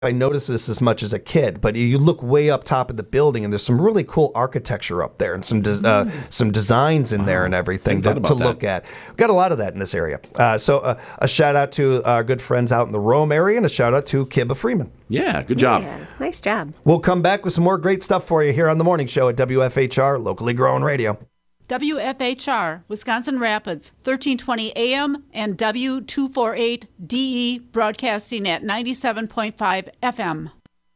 I noticed this as much as a kid, but you look way up top of the building, and there's some really cool architecture up there, and some designs in there and everything to look at. We've got a lot of that in this area. So a shout out to our good friends out in the Rome area, and a shout out to Kibba Freeman. Yeah, good job. Yeah, nice job. We'll come back with some more great stuff for you here on the morning show at WFHR, locally grown radio. WFHR, Wisconsin Rapids, 1320 AM and W248DE, broadcasting at 97.5 FM.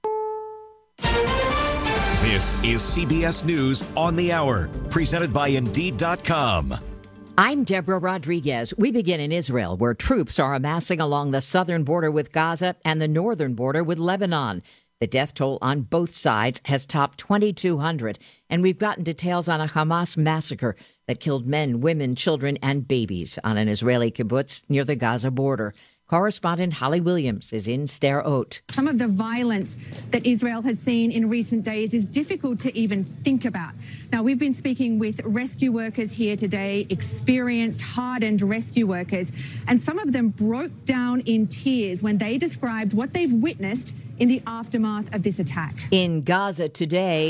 This is CBS News on the Hour, presented by Indeed.com. I'm Deborah Rodriguez. We begin in Israel, where troops are amassing along the southern border with Gaza and the northern border with Lebanon. The death toll on both sides has topped 2,200, and we've gotten details on a Hamas massacre that killed men, women, children, and babies on an Israeli kibbutz near the Gaza border. Correspondent Holly Williams is in Sderot. Some of the violence that Israel has seen in recent days is difficult to even think about. Now, we've been speaking with rescue workers here today, experienced, hardened rescue workers, and some of them broke down in tears when they described what they've witnessed in the aftermath of this attack. In Gaza today,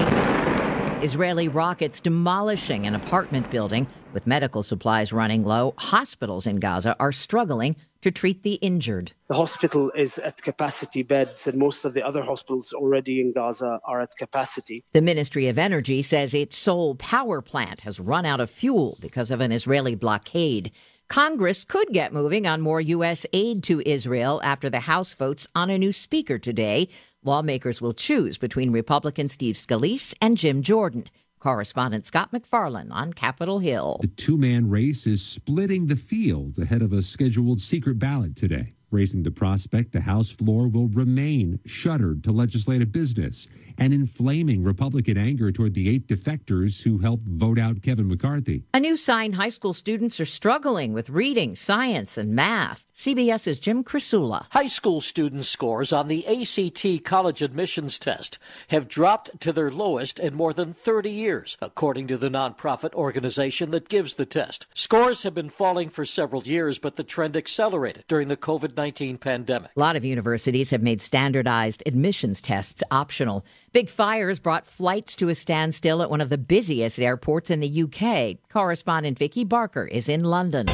Israeli rockets demolishing an apartment building. With medical supplies running low, hospitals in Gaza are struggling to treat the injured. The hospital is at capacity beds, and most of the other hospitals already in Gaza are at capacity. The Ministry of Energy says its Seoul power plant has run out of fuel because of an Israeli blockade. Congress could get moving on more U.S. aid to Israel after the House votes on a new speaker today. Lawmakers will choose between Republican Steve Scalise and Jim Jordan. Correspondent Scott McFarland on Capitol Hill. The two-man race is splitting the field ahead of a scheduled secret ballot today, raising the prospect the House floor will remain shuttered to legislative business and inflaming Republican anger toward the 8 defectors who helped vote out Kevin McCarthy. A new sign: high school students are struggling with reading, science, and math. CBS's Jim Crisula. High school students' scores on the ACT college admissions test have dropped to their lowest in more than 30 years, according to the nonprofit organization that gives the test. Scores have been falling for several years, but the trend accelerated during the COVID-19 pandemic. A lot of universities have made standardized admissions tests optional. Big fires brought flights to a standstill at one of the busiest airports in the UK. Correspondent Vicky Barker is in London.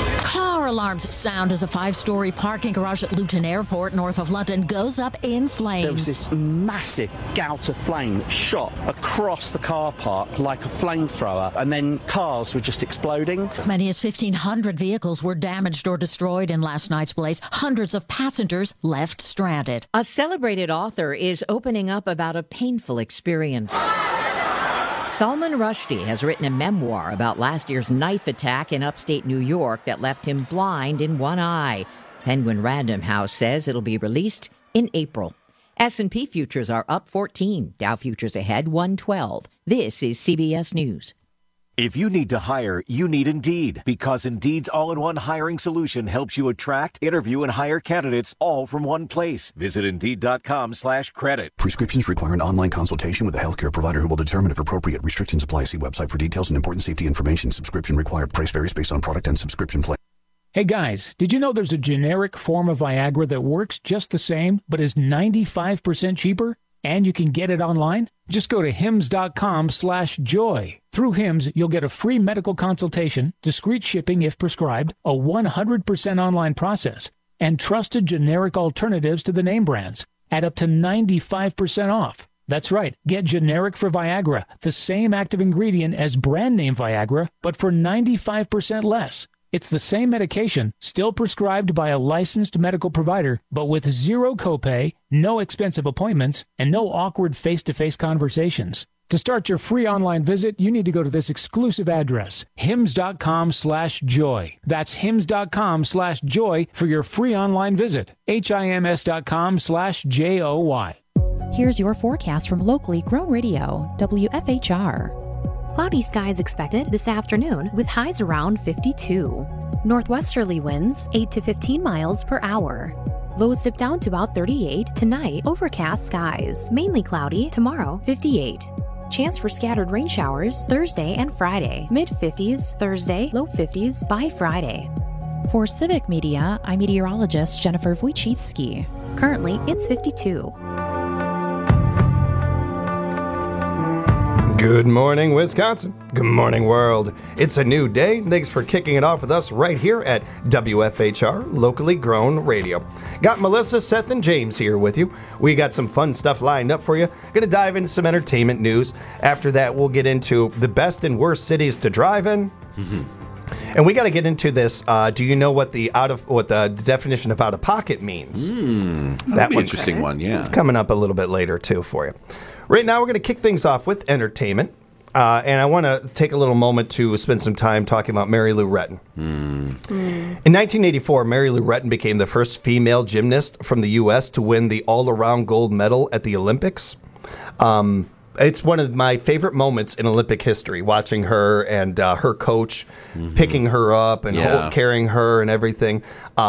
Car alarms sound as a 5-story parking garage at Luton Airport, north of London, goes up in flames. There was this massive gout of flame that shot across the car park like a flamethrower, and then cars were just exploding. As many as 1,500 vehicles were damaged or destroyed in last night's blaze. Hundreds of passengers left stranded. A celebrated author is opening up about a painful experience. Salman Rushdie has written a memoir about last year's knife attack in upstate New York that left him blind in one eye. Penguin Random House says it'll be released in April. S&P futures are up 14. Dow futures ahead 112. This is CBS News. If you need to hire, you need Indeed, because Indeed's all-in-one hiring solution helps you attract, interview, and hire candidates all from one place. Visit Indeed.com/credit. Prescriptions require an online consultation with a healthcare provider who will determine if appropriate. Restrictions apply. See website for details and important safety information. Subscription required. Price varies based on product and subscription plan. Hey guys, did you know there's a generic form of Viagra that works just the same, but is 95% cheaper? And you can get it online? Just go to hims.com/joy. Through Hims, you'll get a free medical consultation, discreet shipping if prescribed, a 100% online process, and trusted generic alternatives to the name brands at up to 95% off. That's right. Get generic for Viagra, the same active ingredient as brand name Viagra, but for 95% less. It's the same medication, still prescribed by a licensed medical provider, but with zero copay, no expensive appointments, and no awkward face-to-face conversations. To start your free online visit, you need to go to this exclusive address, hims.com/joy. That's hims.com/joy for your free online visit. HIMS.com/JOY. Here's your forecast from locally grown radio, WFHR. Cloudy skies expected this afternoon with highs around 52. Northwesterly winds 8 to 15 miles per hour. Lows dip down to about 38. Tonight, overcast skies. Mainly cloudy. Tomorrow, 58. Chance for scattered rain showers Thursday and Friday. Mid-50s Thursday, low 50s by Friday. For Civic Media, I'm meteorologist Jennifer Wojcicki. Currently, it's 52. Good morning, Wisconsin. Good morning, world. It's a new day. Thanks for kicking it off with us right here at WFHR, locally grown radio. Got Melissa, Seth, and James here with you. We got some fun stuff lined up for you. Going to dive into some entertainment news. After that, we'll get into the best and worst cities to drive in. And we got to get into this. Do you know what the definition of out of pocket means? That'd be an interesting one. Yeah, it's coming up a little bit later too for you. Right now, we're going to kick things off with entertainment, and I want to take a little moment to spend some time talking about Mary Lou Retton. In 1984, Mary Lou Retton became the first female gymnast from the U.S. to win the all-around gold medal at the Olympics. It's one of my favorite moments in Olympic history, watching her and her coach picking her up and carrying her and everything.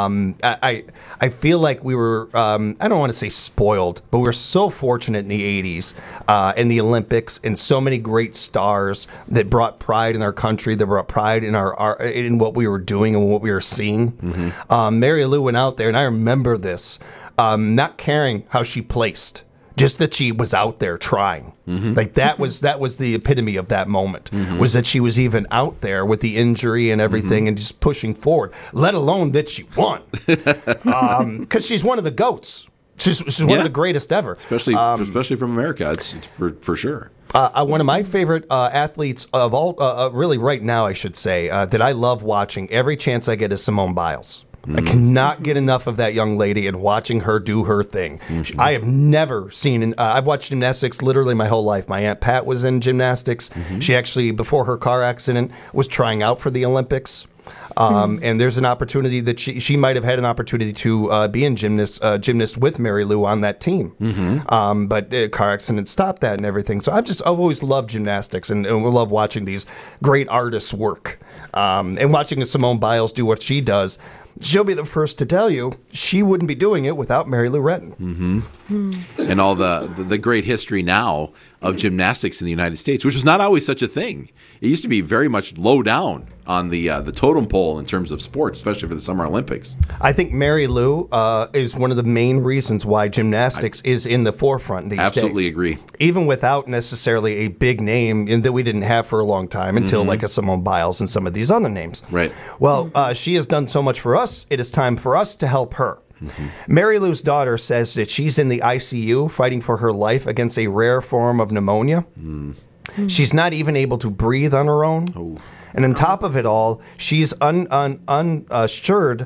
I feel like we were, I don't want to say spoiled, but we were so fortunate in the 80s in the Olympics, and so many great stars that brought pride in our country, that brought pride in in what we were doing and what we were seeing. Mary Lou went out there, and I remember this, not caring how she placed. Just that she was out there trying. Like that was the epitome of that moment, was that she was even out there with the injury and everything and just pushing forward, let alone that she won. Because she's one of the GOATs. She's one of the greatest ever. Especially from America. It's for sure. One of my favorite athletes of all, really right now, I should say, that I love watching every chance I get is Simone Biles. I cannot get enough of that young lady and watching her do her thing. I have never seen, I've watched gymnastics literally my whole life. My Aunt Pat was in gymnastics. She actually, before her car accident, was trying out for the Olympics. And there's an opportunity that she might have had an opportunity to be in gymnast with Mary Lou on that team. But the car accident stopped that and everything. So I've always loved gymnastics and we love watching these great artists work. And watching Simone Biles do what she does. She'll be the first to tell you she wouldn't be doing it without Mary Lou Retton. And all the great history now of gymnastics in the United States, which was not always such a thing. It used to be very much low down on the totem pole in terms of sports, especially for the Summer Olympics. I think Mary Lou is one of the main reasons why gymnastics is in the forefront these days. Absolutely agree. Even without necessarily a big name that we didn't have for a long time until like a Simone Biles and some of these other names. Right. Well, she has done so much for us. It is time for us to help her. Mary Lou's daughter says that she's in the ICU fighting for her life against a rare form of pneumonia. She's not even able to breathe on her own. And on top of it all, she's uninsured,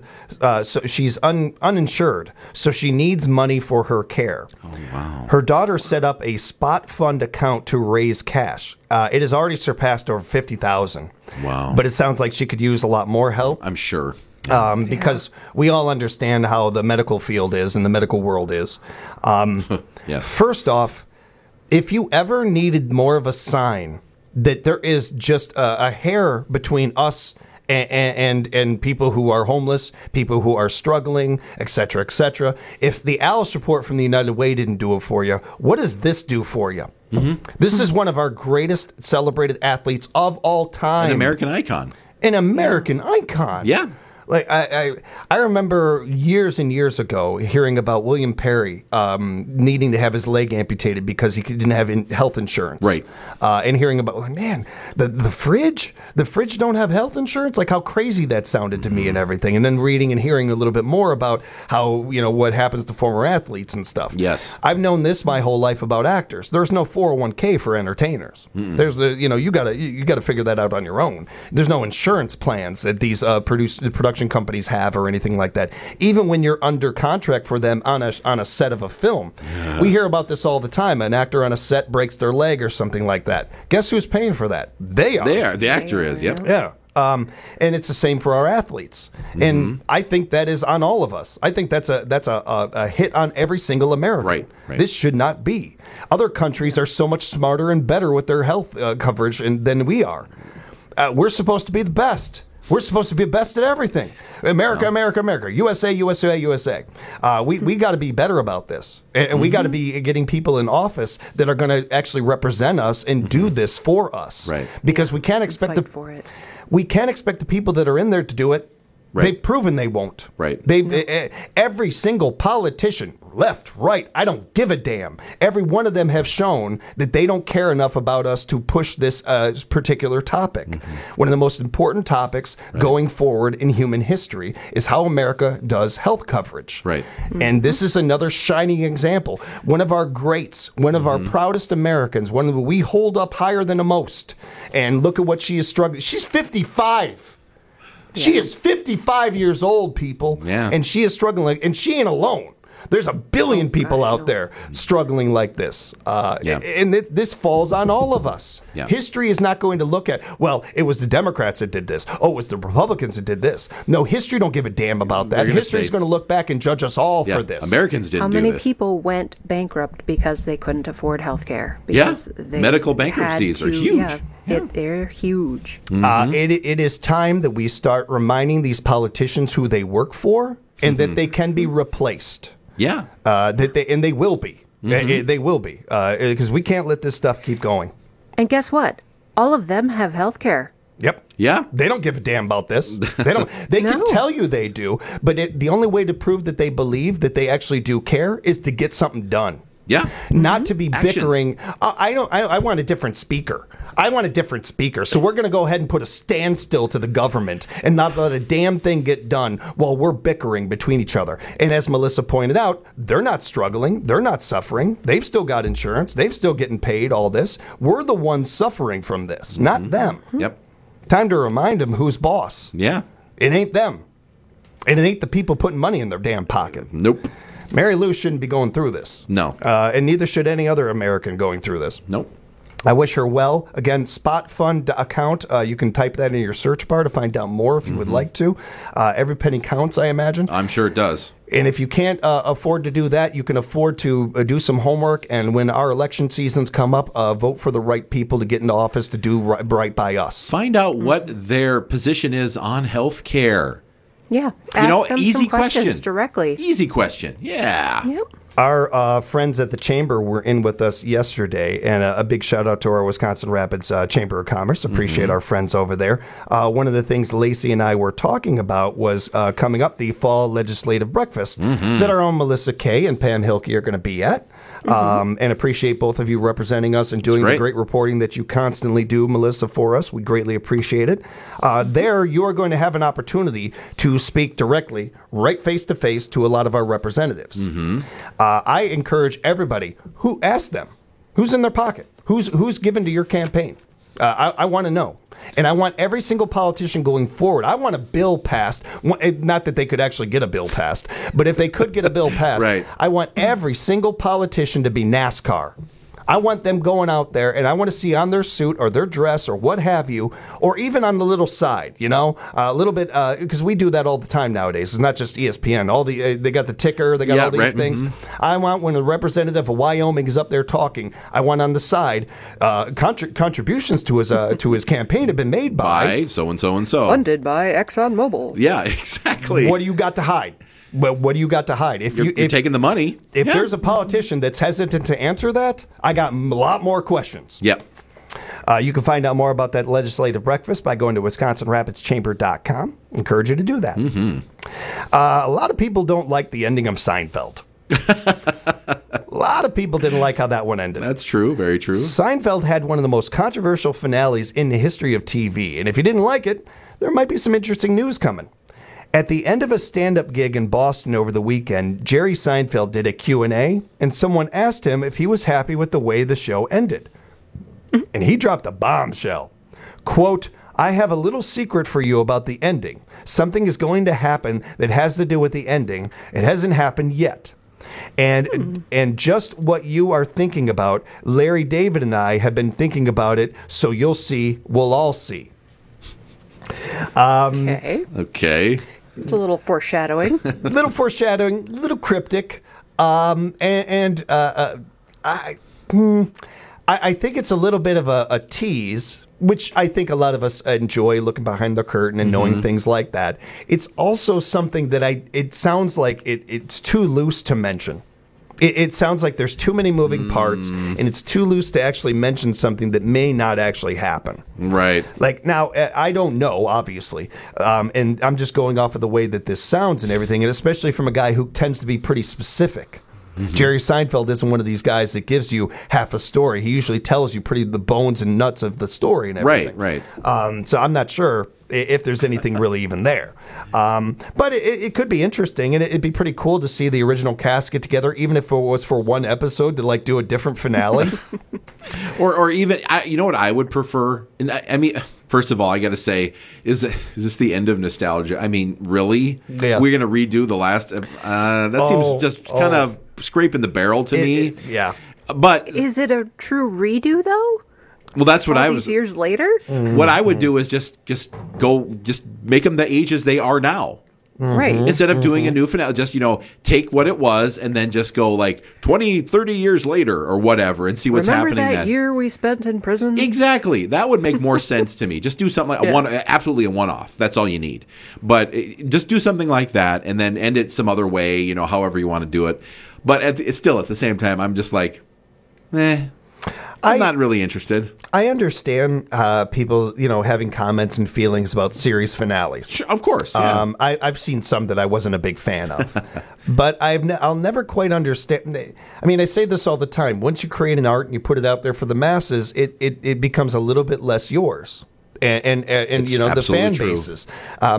so she needs money for her care. Her daughter set up a spot fund account to raise cash. It has already surpassed over $50,000. Wow! But it sounds like she could use a lot more help. I'm sure. Because we all understand how the medical field is and the medical world is. Yes. First off, if you ever needed more of a sign that there is just a hair between us and people who are homeless, people who are struggling, et cetera, if the Alice Report from the United Way didn't do it for you, what does this do for you? This is one of our greatest celebrated athletes of all time. An American icon. An American icon. Yeah. Like I remember years and years ago hearing about William Perry needing to have his leg amputated because he didn't have health insurance. Right. And hearing about, man, the fridge don't have health insurance? Like how crazy that sounded to me and everything. And then reading and hearing a little bit more about how, what happens to former athletes and stuff. Yes. I've known this my whole life about actors. There's no 401k for entertainers. There's you gotta figure that out on your own. There's no insurance plans that these production companies have or anything like that. Even when you're under contract for them on a set of a film. We hear about this all the time. An actor on a set breaks their leg or something like that. Guess who's paying for that? They are. They are. The actor is, yep. Yeah. And it's the same for our athletes. And I think that is on all of us. I think that's a hit on every single American. Right. This should not be. Other countries are so much smarter and better with their health coverage than we are. We're supposed to be the best. We're supposed to be best at everything. America, USA. We got to be better about this. And we got to be getting people in office that are going to actually represent us and do this for us. Right. Because we can't expect the people that are in there to do it Right. They've proven they won't. Right. Every single politician, left, right, I don't give a damn. Every one of them have shown that they don't care enough about us to push this particular topic. Mm-hmm. One of the most important topics going forward in human history is how America does health coverage. Right. Mm-hmm. And this is another shining example. One of our greats, one of our proudest Americans, one that we hold up higher than the most. And look at what she is struggling. She's 55. She is 55 years old, people, and she is struggling, and she ain't alone. There's a billion people out there struggling like this, and this falls on all of us. Yeah. History is not going to look at, well, it was the Democrats that did this. Oh, it was the Republicans that did this. No, history don't give a damn about that. History is going to look back and judge us all for this. Americans didn't do this. How many people went bankrupt because they couldn't afford health care? Medical bankruptcies are huge. They're huge. Mm-hmm. It is time that we start reminding these politicians who they work for and that they can be replaced. Yeah. They will be. Mm-hmm. They will be. Because we can't let this stuff keep going. And guess what? All of them have health care. Yep. Yeah. They don't give a damn about this. They don't. They can tell you they do, but the only way to prove that they believe that they actually do care is to get something done. Yeah. Not to be bickering. I want a different speaker. I want a different speaker. So we're going to go ahead and put a standstill to the government and not let a damn thing get done while we're bickering between each other. And as Melissa pointed out, they're not struggling. They're not suffering. They've still got insurance. They've still getting paid all this. We're the ones suffering from this, not them. Yep. Time to remind them who's boss. Yeah. It ain't them. And it ain't the people putting money in their damn pocket. Nope. Mary Lou shouldn't be going through this. No. And neither should any other American going through this. Nope. I wish her well. Again, Spot Fund account. You can type that in your search bar to find out more if you would like to. Every penny counts, I imagine. I'm sure it does. And if you can't afford to do that, you can afford to do some homework. And when our election seasons come up, vote for the right people to get into office to do right by us. Find out what their position is on health care. Yeah. Ask them easy some questions question. Directly. Easy question. Yeah. Yep. Our friends at the Chamber were in with us yesterday, and a big shout out to our Wisconsin Rapids Chamber of Commerce. Appreciate our friends over there. One of the things Lacey and I were talking about was coming up the fall legislative breakfast that our own Melissa Kay and Pam Hilke are going to be at. And appreciate both of you representing us and doing the great reporting that you constantly do, Melissa, for us. We greatly appreciate it. There, you are going to have an opportunity to speak directly, right face-to-face, to a lot of our representatives. I encourage everybody who ask them, who's in their pocket, who's given to your campaign. I want to know. And I want every single politician going forward. I want a bill passed. Not that they could actually get a bill passed, but if they could get a bill passed, I want every single politician to be NASCAR. I want them going out there, and I want to see on their suit or their dress or what have you, or even on the little side, a little bit, because we do that all the time nowadays. It's not just ESPN. All they got the ticker, they got all these things. I want when a representative of Wyoming is up there talking, I want on the side contributions to his campaign have been made by so and so and so, funded by ExxonMobil. Yeah, exactly. What do you got to hide? Well, what do you got to hide? If you're taking the money. If there's a politician that's hesitant to answer that, I got a lot more questions. Yep. You can find out more about that legislative breakfast by going to WisconsinRapidsChamber.com. Encourage you to do that. A lot of people don't like the ending of Seinfeld. A lot of people didn't like how that one ended. That's true. Very true. Seinfeld had one of the most controversial finales in the history of TV. And if you didn't like it, there might be some interesting news coming. At the end of a stand-up gig in Boston over the weekend, Jerry Seinfeld did a Q&A, and someone asked him if he was happy with the way the show ended. And he dropped a bombshell. Quote, "I have a little secret for you about the ending. Something is going to happen that has to do with the ending. It hasn't happened yet. And just what you are thinking about, Larry David and I have been thinking about it, so you'll see, we'll all see." Okay. It's a little foreshadowing. Little cryptic. I think it's a little bit of a tease, which I think a lot of us enjoy, looking behind the curtain and knowing things like that. It's also something that it sounds like it's too loose to mention. It sounds like there's too many moving parts, and it's too loose to actually mention something that may not actually happen. Right. Like, now, I don't know, obviously, and I'm just going off of the way that this sounds and everything, and especially from a guy who tends to be pretty specific. Jerry Seinfeld isn't one of these guys that gives you half a story. He usually tells you the bones and nuts of the story and everything. Right. So I'm not sure if there's anything really even there. But it could be interesting, and it'd be pretty cool to see the original cast get together, even if it was for one episode, to like do a different finale. or even, you know what I would prefer? And I mean, first of all, I got to say, is this the end of nostalgia? I mean, really? Yeah. We're going to redo the last? That seems just kind of scraping the barrel to me. Yeah. But is it a true redo though? Well, that's what All I these was. years later. What I would do is just make them the ages they are now. Right. Instead of doing a new finale, just, take what it was and then just go like 20, 30 years later or whatever and see what's Remember happening that then. year we spent in prison? Exactly. That would make more sense to me. Just do something like absolutely a one-off. That's all you need. But just do something like that and then end it some other way, however you want to do it. But it's still at the same time, I'm just like, I'm not really interested. I understand people, having comments and feelings about series finales. Sure, of course. Yeah. I've seen some that I wasn't a big fan of, but I'll never quite understand. I mean, I say this all the time. Once you create an art and you put it out there for the masses, it becomes a little bit less yours. And the fan bases.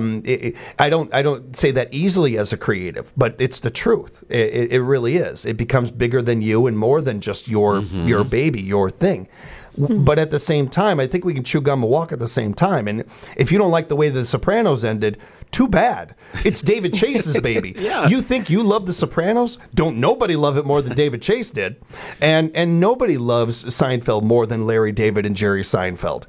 I don't say that easily as a creative, but it's the truth. It really is. It becomes bigger than you and more than just your baby, your thing. But at the same time, I think we can chew gum and walk at the same time. And if you don't like the way The Sopranos ended, too bad. It's David Chase's baby. Yeah. You think you love The Sopranos? Don't nobody love it more than David Chase did. And nobody loves Seinfeld more than Larry David and Jerry Seinfeld.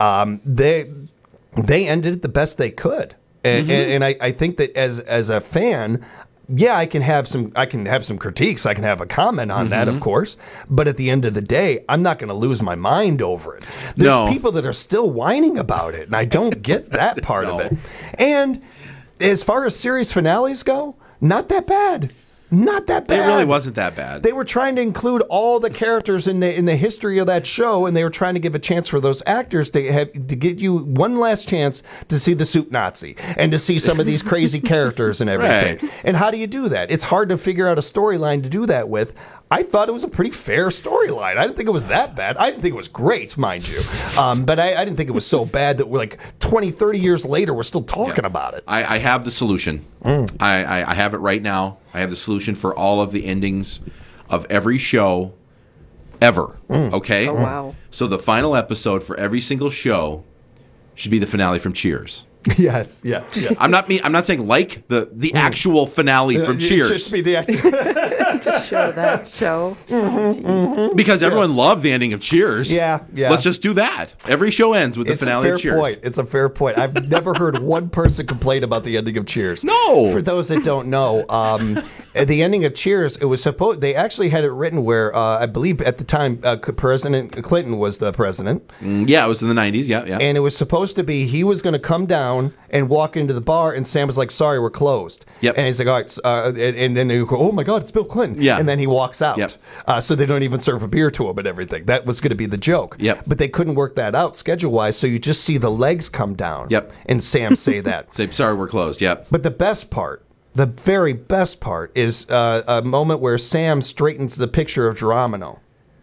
They ended it the best they could. And I think that as a fan, yeah, I can have some critiques. I can have a comment on that, of course. But at the end of the day, I'm not going to lose my mind over it. There's people that are still whining about it, and I don't get that part of it. And as far as series finales go, not that bad. Not that bad. It really wasn't that bad. They were trying to include all the characters in the history of that show, and they were trying to give a chance for those actors to get you one last chance to see the Soup Nazi and to see some of these crazy characters and everything. Right. And how do you do that? It's hard to figure out a storyline to do that with. I thought it was a pretty fair storyline. I didn't think it was that bad. I didn't think it was great, mind you. But I didn't think it was so bad that we're like 20, 30 years later, we're still talking about it. I have the solution. I have it right now. I have the solution for all of the endings of every show ever. Okay? Oh, wow. So the final episode for every single show should be the finale from Cheers. Yes. I'm not saying like the actual finale from Cheers. It should be the actual. Just show that show. Because everyone loved the ending of Cheers. Yeah. Let's just do that. Every show ends with the finale of Cheers. It's a fair point. I've never heard one person complain about the ending of Cheers. No. For those that don't know, at the ending of Cheers, it was supposed. They actually had it written where I believe at the time President Clinton was the president. Yeah, it was in the 90s. Yeah. And it was supposed to be he was going to come down and walk into the bar, and Sam was like, "Sorry, we're closed." Yep. And he's like, "All right," and then they go, "Oh my God, it's Bill Clinton." Yeah. And then he walks out. Yep. So they don't even serve a beer to him and everything. That was going to be the joke. Yep. But they couldn't work that out schedule-wise, so you just see the legs come down. Yep. And Sam say that. Say, "Sorry, we're closed." Yep. But the best part, the very best part, is a moment where Sam straightens the picture of Geronimo.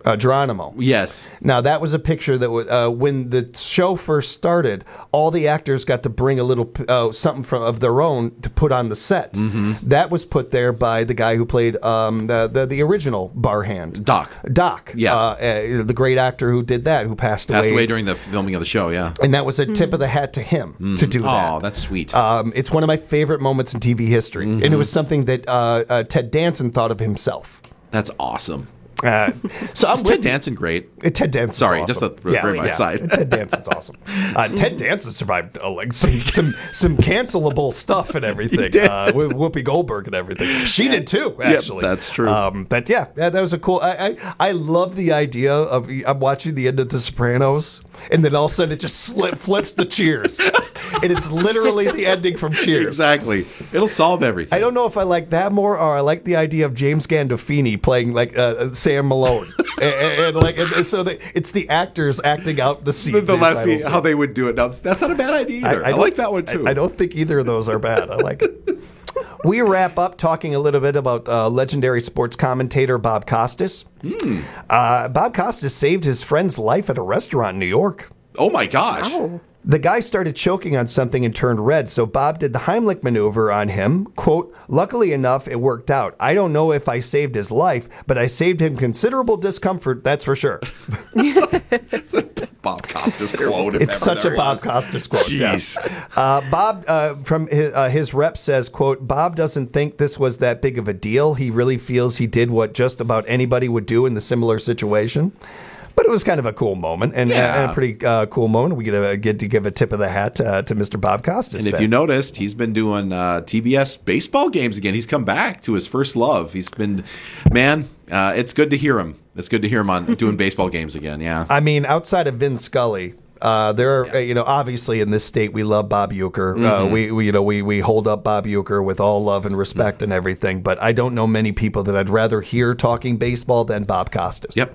Yes. Now, that was a picture that when the show first started, all the actors got to bring a little something of their own to put on the set. That was put there by the guy who played the original bar hand. Doc. Yeah. The great actor who did that, who passed away during the filming of the show, yeah. And that was a tip of the hat to him to do that. Oh, that's sweet. It's one of my favorite moments in TV history. And it was something that Ted Danson thought of himself. That's awesome. So I'm Ted Danson great? Ted Danson's Sorry, awesome. just bring my side. Ted Danson's awesome. Ted Danson survived like some cancelable stuff and everything with Whoopi Goldberg and everything. She did too, actually. Yep, that's true. But yeah, that was a cool. I love the idea of I'm watching the end of The Sopranos, and then all of a sudden it just flips to Cheers. It is literally the ending from Cheers. Exactly. It'll solve everything. I don't know if I like that more or I like the idea of James Gandolfini playing like Sam Malone. So it's the actors acting out the scene. The last scene, how they would do it. Now, that's not a bad idea either. I like that one too. I don't think either of those are bad. I like it. We wrap up talking a little bit about legendary sports commentator Bob Costas. Bob Costas saved his friend's life at a restaurant in New York. Oh, my gosh. Oh. The guy started choking on something and turned red, so Bob did the Heimlich maneuver on him. Quote, luckily enough, it worked out. I don't know if I saved his life, but I saved him considerable discomfort, that's for sure. It's a Bob Costas quote. It's such a Bob Costas quote. Jeez. Yeah. Bob, from his rep says, quote, Bob doesn't think this was that big of a deal. He really feels he did what just about anybody would do in the similar situation. But it was kind of a cool moment and a pretty cool moment. We get to give a tip of the hat to Mr. Bob Costas. And if you noticed, he's been doing TBS baseball games again. He's come back to his first love. He's been, it's good to hear him. It's good to hear him on doing baseball games again. Yeah. I mean, outside of Vin Scully, there are, obviously in this state we love Bob Uecker. We hold up Bob Uecker with all love and respect and everything. But I don't know many people that I'd rather hear talking baseball than Bob Costas. Yep.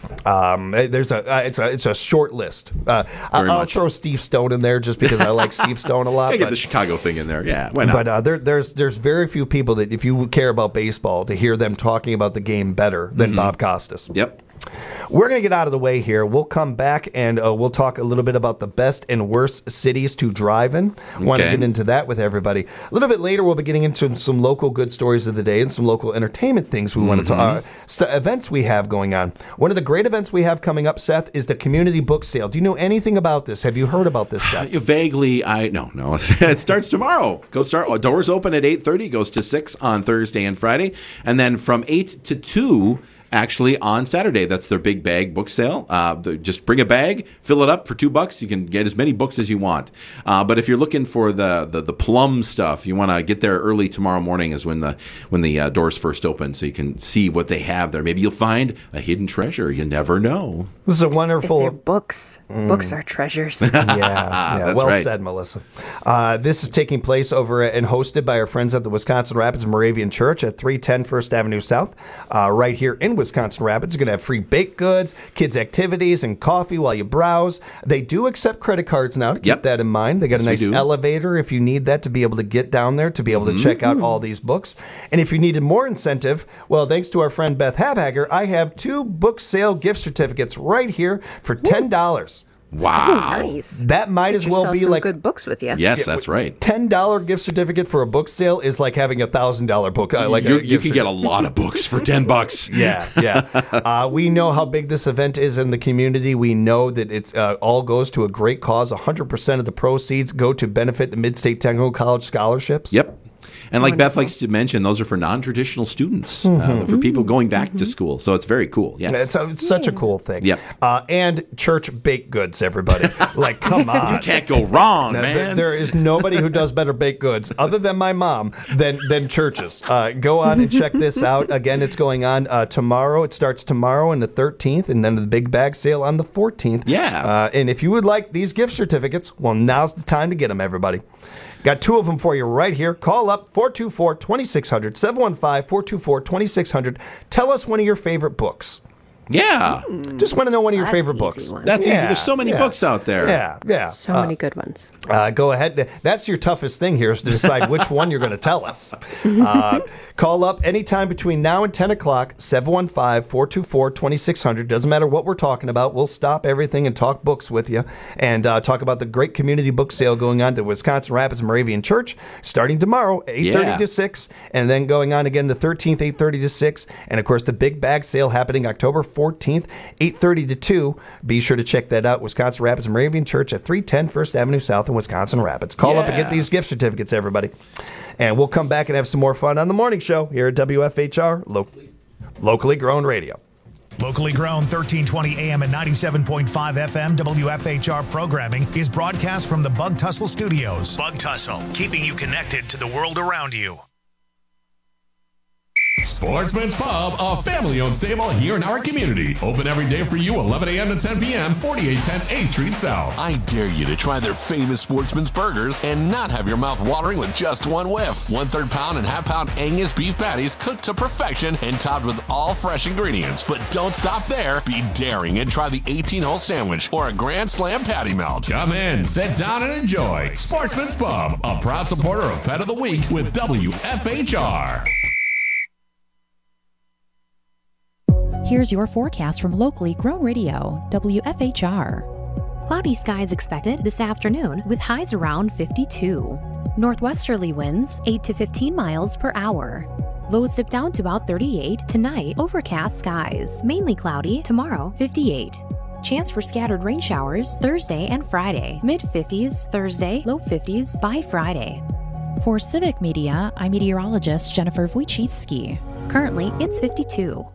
It's a short list. I'll throw Steve Stone in there just because I like Steve Stone a lot. I get the Chicago thing in there. Yeah, why not? But there's very few people that if you care about baseball to hear them talking about the game better than Bob Costas. Yep. We're going to get out of the way here. We'll come back and we'll talk a little bit about the best and worst cities to drive in. Want to get into that with everybody. A little bit later, we'll be getting into some local good stories of the day and some local entertainment things we want to talk events we have going on. One of the great events we have coming up, Seth, is the community book sale. Do you know anything about this? Have you heard about this, Seth? Vaguely, no. It starts tomorrow. Doors open at 8:30, goes to 6 on Thursday and Friday, and then from 8 to 2 actually on Saturday. That's their big bag book sale. Just bring a bag, fill it up for $2. You can get as many books as you want. But if you're looking for the plum stuff, you want to get there early tomorrow morning is when the doors first open, so you can see what they have there. Maybe you'll find a hidden treasure. You never know. This is a wonderful... If they're books. Books are treasures. Yeah, That's well right. said, Melissa. This is taking place over and hosted by our friends at the Wisconsin Rapids Moravian Church at 310 First Avenue South, right here in Wisconsin Rapids. You're going to have free baked goods, kids' activities, and coffee while you browse. They do accept credit cards now, to keep that in mind. They got a nice elevator if you need that to be able to get down there, to be able to check out all these books. And if you needed more incentive, well, thanks to our friend Beth Habhager, I have 2 book sale gift certificates right here for $10. Wow. Oh, nice. That might as well be some like good books with you. Yes, that's right. $10 gift certificate for a book sale is like having a $1,000 book. You can get a lot of books for $10. Yeah. We know how big this event is in the community. We know that it's all goes to a great cause. 100% of the proceeds go to benefit the Mid-State Technical College scholarships. Yep. And like Beth likes to mention, those are for non-traditional students, for people going back to school. So it's very cool. Yes. It's such a cool thing. Yep. And church baked goods, everybody. Like, come on. You can't go wrong, man. There is nobody who does better baked goods, other than my mom, than churches. Go on and check this out. Again, it's going on tomorrow. It starts tomorrow on the 13th, and then the big bag sale on the 14th. Yeah. And if you would like these gift certificates, well, now's the time to get them, everybody. Got 2 of them for you right here. Call up 424-2600, 715-424-2600. Tell us one of your favorite books. Yeah. Just want to know one of your favorite books. That's easy. There's so many books out there. Yeah. So many good ones. Go ahead. That's your toughest thing here is to decide which one you're going to tell us. Call up anytime between now and 10 o'clock, 715-424-2600. Doesn't matter what we're talking about. We'll stop everything and talk books with you and talk about the great community book sale going on to Wisconsin Rapids Moravian Church starting tomorrow, 8:30 to 6, and then going on again the 13th, 8:30 to 6. And, of course, the big bag sale happening October 14th, 8:30 to 2. Be sure to check that out. Wisconsin Rapids Moravian Church at 310 First Avenue South in Wisconsin Rapids. Call up and get these gift certificates, everybody. And we'll come back and have some more fun on the morning show here at WFHR, locally grown radio. Locally grown 1320 AM and 97.5 FM WFHR programming is broadcast from the Bug Tussle Studios. Bug Tussle, keeping you connected to the world around you. Sportsman's Pub, a family-owned stable here in our community. Open every day for you, 11 a.m. to 10 p.m., 4810 8th Street South. I dare you to try their famous Sportsman's Burgers and not have your mouth watering with just one whiff. 1/3 pound and half-pound Angus beef patties cooked to perfection and topped with all fresh ingredients. But don't stop there. Be daring and try the 18-hole sandwich or a Grand Slam patty melt. Come in, sit down, and enjoy. Sportsman's Pub, a proud supporter of Pet of the Week with WFHR. Here's your forecast from locally grown radio, WFHR. Cloudy skies expected this afternoon with highs around 52. Northwesterly winds 8 to 15 miles per hour. Lows dip down to about 38. Tonight, overcast skies. Mainly cloudy. Tomorrow, 58. Chance for scattered rain showers Thursday and Friday. Mid-50s Thursday, low 50s by Friday. For Civic Media, I'm meteorologist Jennifer Wojcicki. Currently, it's 52.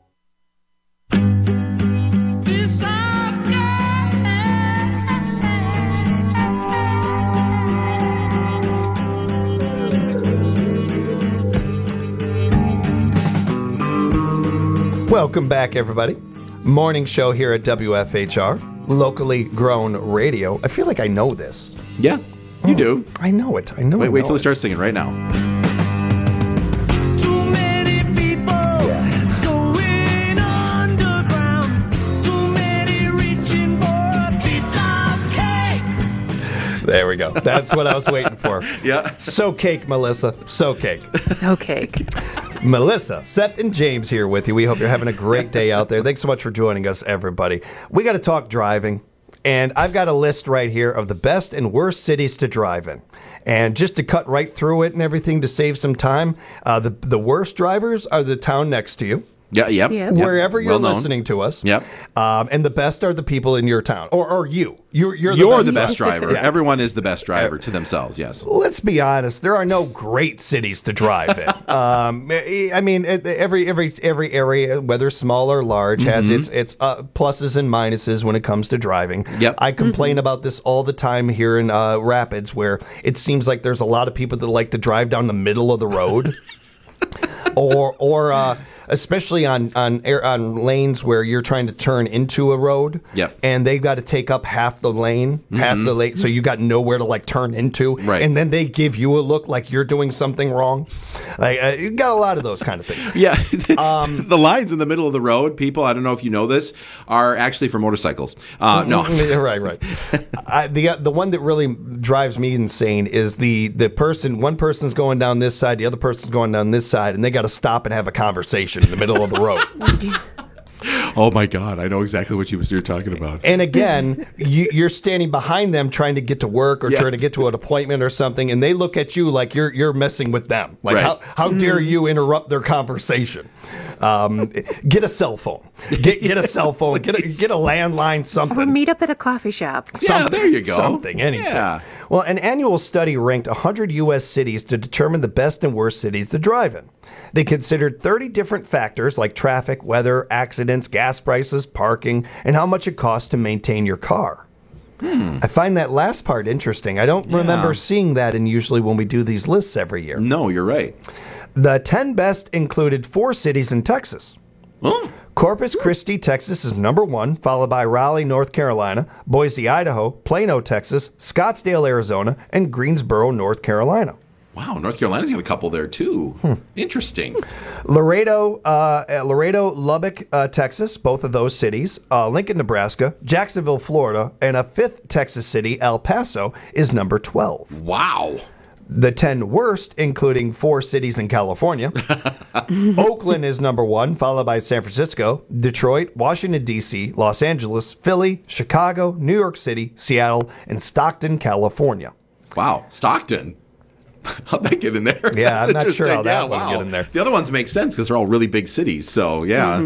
Welcome back, everybody. Morning show here at WFHR, locally grown radio. I feel like I know this. Yeah, you do. I know it. I know it. Wait till we start singing right now. Too many people going underground. Too many reaching for a piece of cake. There we go. That's what I was waiting for. Yeah. So cake, Melissa. So cake. So cake. Melissa, Seth, and James here with you. We hope you're having a great day out there. Thanks so much for joining us, everybody. We got to talk driving, and I've got a list right here of the best and worst cities to drive in. And just to cut right through it and everything to save some time, the worst drivers are the town next to you. Yeah, yep. Wherever you're Well-known. listening to us. Yep. And the best are the people in your town. Or you. You're the best driver. Yeah. Everyone is the best driver to themselves, yes. Let's be honest. There are no great cities to drive in. I mean, every area, whether small or large, has its pluses and minuses when it comes to driving. Yep. I complain about this all the time here in Rapids, where it seems like there's a lot of people that like to drive down the middle of the road, or especially on lanes where you're trying to turn into a road. Yep. And they've got to take up half the lane, so you got nowhere to like turn into. Right. And then they give you a look like you're doing something wrong. Like you got a lot of those kind of things. Yeah. The lines in the middle of the road, people, I don't know if you know this, are actually for motorcycles. No. Right. The one that really drives me insane is one person's going down this side, the other person's going down this side, and they got to stop and have a conversation in the middle of the road. Oh my God, I know exactly what you're talking about. And again, you're standing behind them trying to get to work or trying to get to an appointment or something, and they look at you like you're messing with them. Like, right. how dare you interrupt their conversation? Get a cell phone. Get a cell phone. Get a landline, something. Or meet up at a coffee shop. Yeah, there you go. Something, anything. Yeah. Well, an annual study ranked 100 U.S. cities to determine the best and worst cities to drive in. They considered 30 different factors like traffic, weather, accidents, gas prices, parking, and how much it costs to maintain your car. I find that last part interesting. I don't remember seeing that usually when we do these lists every year. No, you're right. The 10 best included 4 cities in Texas. Corpus Christi, Texas is number 1, followed by Raleigh, North Carolina, Boise, Idaho, Plano, Texas, Scottsdale, Arizona, and Greensboro, North Carolina. Wow, North Carolina's got a couple there too. Interesting. Laredo, Lubbock, Texas, both of those cities, Lincoln, Nebraska, Jacksonville, Florida, and a 5th Texas city, El Paso, is number 12. Wow. The 10 worst, including 4 cities in California. Oakland is number 1, followed by San Francisco, Detroit, Washington, D.C., Los Angeles, Philly, Chicago, New York City, Seattle, and Stockton, California. Wow, Stockton. How'd that get in there? Yeah, That's I'm not sure how interesting. that one get in there. The other ones make sense because they're all really big cities. So, yeah.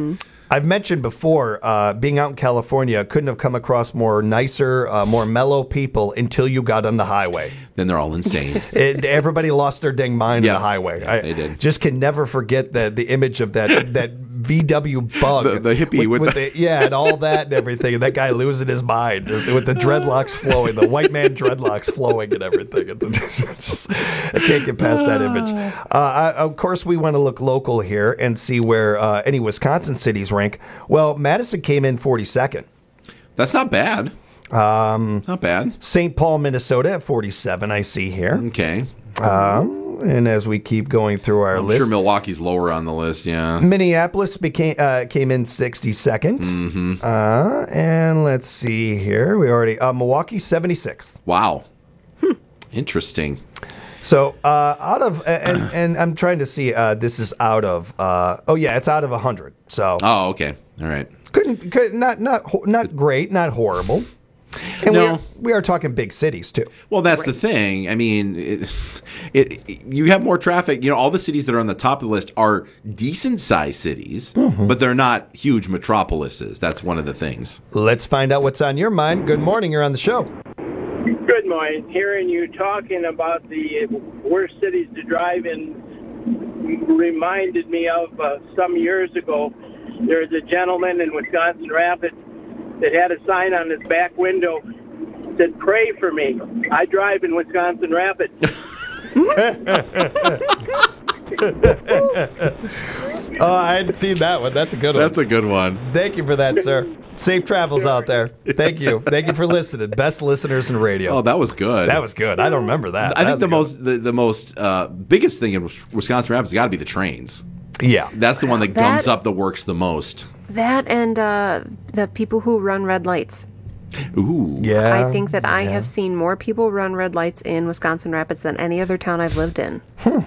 I've mentioned before, being out in California, couldn't have come across more nicer, more mellow people until you got on the highway. Then they're all insane. Everybody lost their dang mind on the highway. Yeah, they did. Just can never forget the image of that VW bug. The hippie with the... and all that and everything. And that guy losing his mind with the dreadlocks flowing, the white man dreadlocks flowing and everything. I can't get past that image. Of course, we want to look local here and see where any Wisconsin cities rank. Well, Madison came in 42nd. That's not bad. Not bad. St. Paul, Minnesota at 47, I see here. Okay. And as we keep going through our list. I'm sure Milwaukee's lower on the list, yeah. Minneapolis came in 62nd. Mm-hmm. And let's see here. We already Milwaukee 76th. Wow. Interesting. So out of and I'm trying to see. This is out of. It's out of 100. So. Oh, okay. All right. Couldn't not great, not horrible. And we are talking big cities too. Well, that's the thing. I mean, you have more traffic. You know, all the cities that are on the top of the list are decent-sized cities, but they're not huge metropolises. That's one of the things. Let's find out what's on your mind. Good morning. You're on the show. Good morning. Hearing you talking about the worst cities to drive in reminded me of some years ago. There was a gentleman in Wisconsin Rapids that had a sign on his back window that said, "Pray for me. I drive in Wisconsin Rapids." Oh, I hadn't seen that one. That's a good one. That's a good one. Thank you for that, sir. Safe travels out there. Thank you. Thank you for listening. Best listeners in radio. Oh, that was good. That was good. I don't remember that. I think the most biggest thing in Wisconsin Rapids has got to be the trains. Yeah. That's the one that gums up the works the most. That and the people who run red lights. Ooh. Yeah. I think that I have seen more people run red lights in Wisconsin Rapids than any other town I've lived in.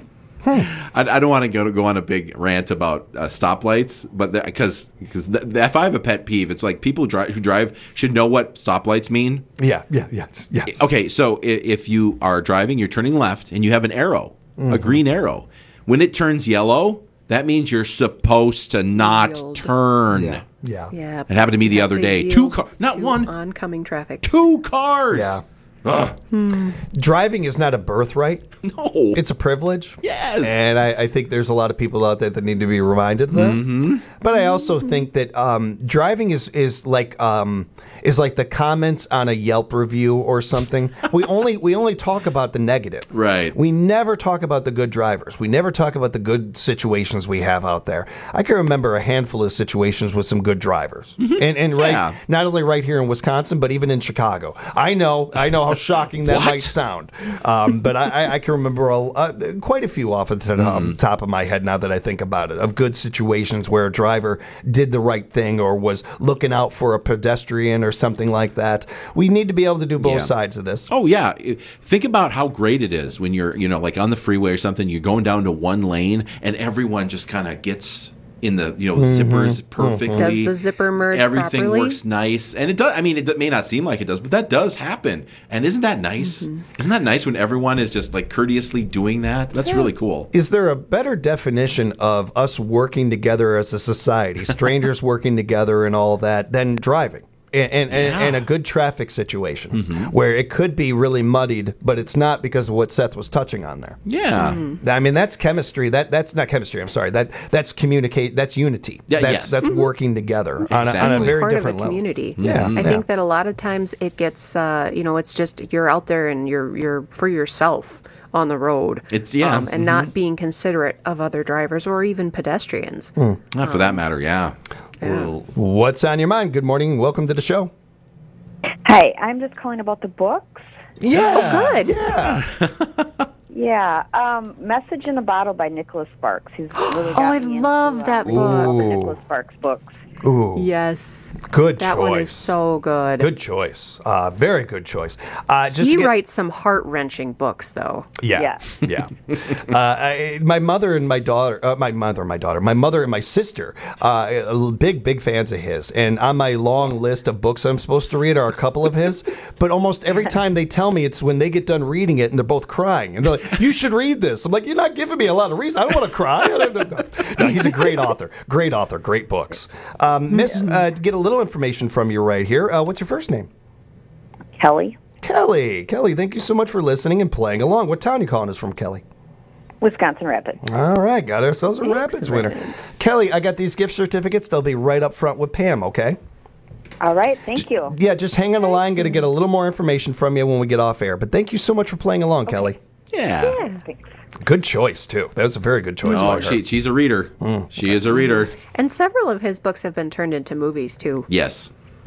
I don't want to go on a big rant about stoplights, but because if I have a pet peeve, it's like people who drive should know what stoplights mean. Yes. Okay, so if you are driving, you're turning left, and you have an arrow, a green arrow. When it turns yellow, that means you're supposed to not turn. Yeah. It happened to me the other day. Not one. Oncoming traffic. 2 cars. Yeah. Driving is not a birthright. No. It's a privilege. Yes. And I think there's a lot of people out there that need to be reminded of that. Mm-hmm. But I also think that driving is like the comments on a Yelp review or something. We only talk about the negative. Right. We never talk about the good drivers. We never talk about the good situations we have out there. I can remember a handful of situations with some good drivers. And right, not only right here in Wisconsin, but even in Chicago. I know how shocking that might sound. But I can remember quite a few off the top of my head now that I think about it, of good situations where a driver did the right thing or was looking out for a pedestrian or something like that. We need to be able to do both sides of this. Oh, yeah. Think about how great it is when you're, like on the freeway or something, you're going down to one lane and everyone just kind of gets in the zippers perfectly. Does the zipper merge Everything properly? works nice. And it does. I mean, it may not seem like it does, but that does happen. And isn't that nice? Isn't that nice when everyone is just like courteously doing that? That's really cool. Is there a better definition of us working together as a society, strangers working together and all that, than driving? And a good traffic situation where it could be really muddied, but it's not because of what Seth was touching on there. Yeah. I mean, that's chemistry. That's not chemistry. I'm sorry. That's communicate. That's unity. Yeah, that's working together on a very part different of a level. community. Yeah. I think that a lot of times it gets, it's just you're out there and you're for yourself on the road. It's and not being considerate of other drivers or even pedestrians. Not for that matter, yeah. What's on your mind? Good morning. Welcome to the show. Hi, I'm just calling about the books. Yeah. Oh, good. Yeah. Yeah. Message in a Bottle by Nicholas Sparks. He's really got I me love into, that reading all the book. Nicholas Sparks books. Ooh. Yes. Good that choice. One is so good. Good choice. Very good choice. He writes some heart-wrenching books, though. Yeah. My mother and my daughter, my mother and my sister, big fans of his. And on my long list of books I'm supposed to read are a couple of his. But almost every time they tell me, it's when they get done reading it and they're both crying. And they're like, "You should read this." I'm like, "You're not giving me a lot of reason. I don't want to cry." No, he's a great author. Great books. Miss, get a little information from you right here. What's your first name? Kelly. Kelly, thank you so much for listening and playing along. What town are you calling us from, Kelly? Wisconsin Rapids. All right, got ourselves a Rapids winner. Kelly, I got these gift certificates. They'll be right up front with Pam, okay? All right, thank you. Yeah, just hang on the line. Going to get a little more information from you when we get off air. But thank you so much for playing along, Kelly. Yeah. Thanks. Good choice, too. That was a very good choice. Oh, she's a reader. She is a reader. And several of his books have been turned into movies, too. Yes.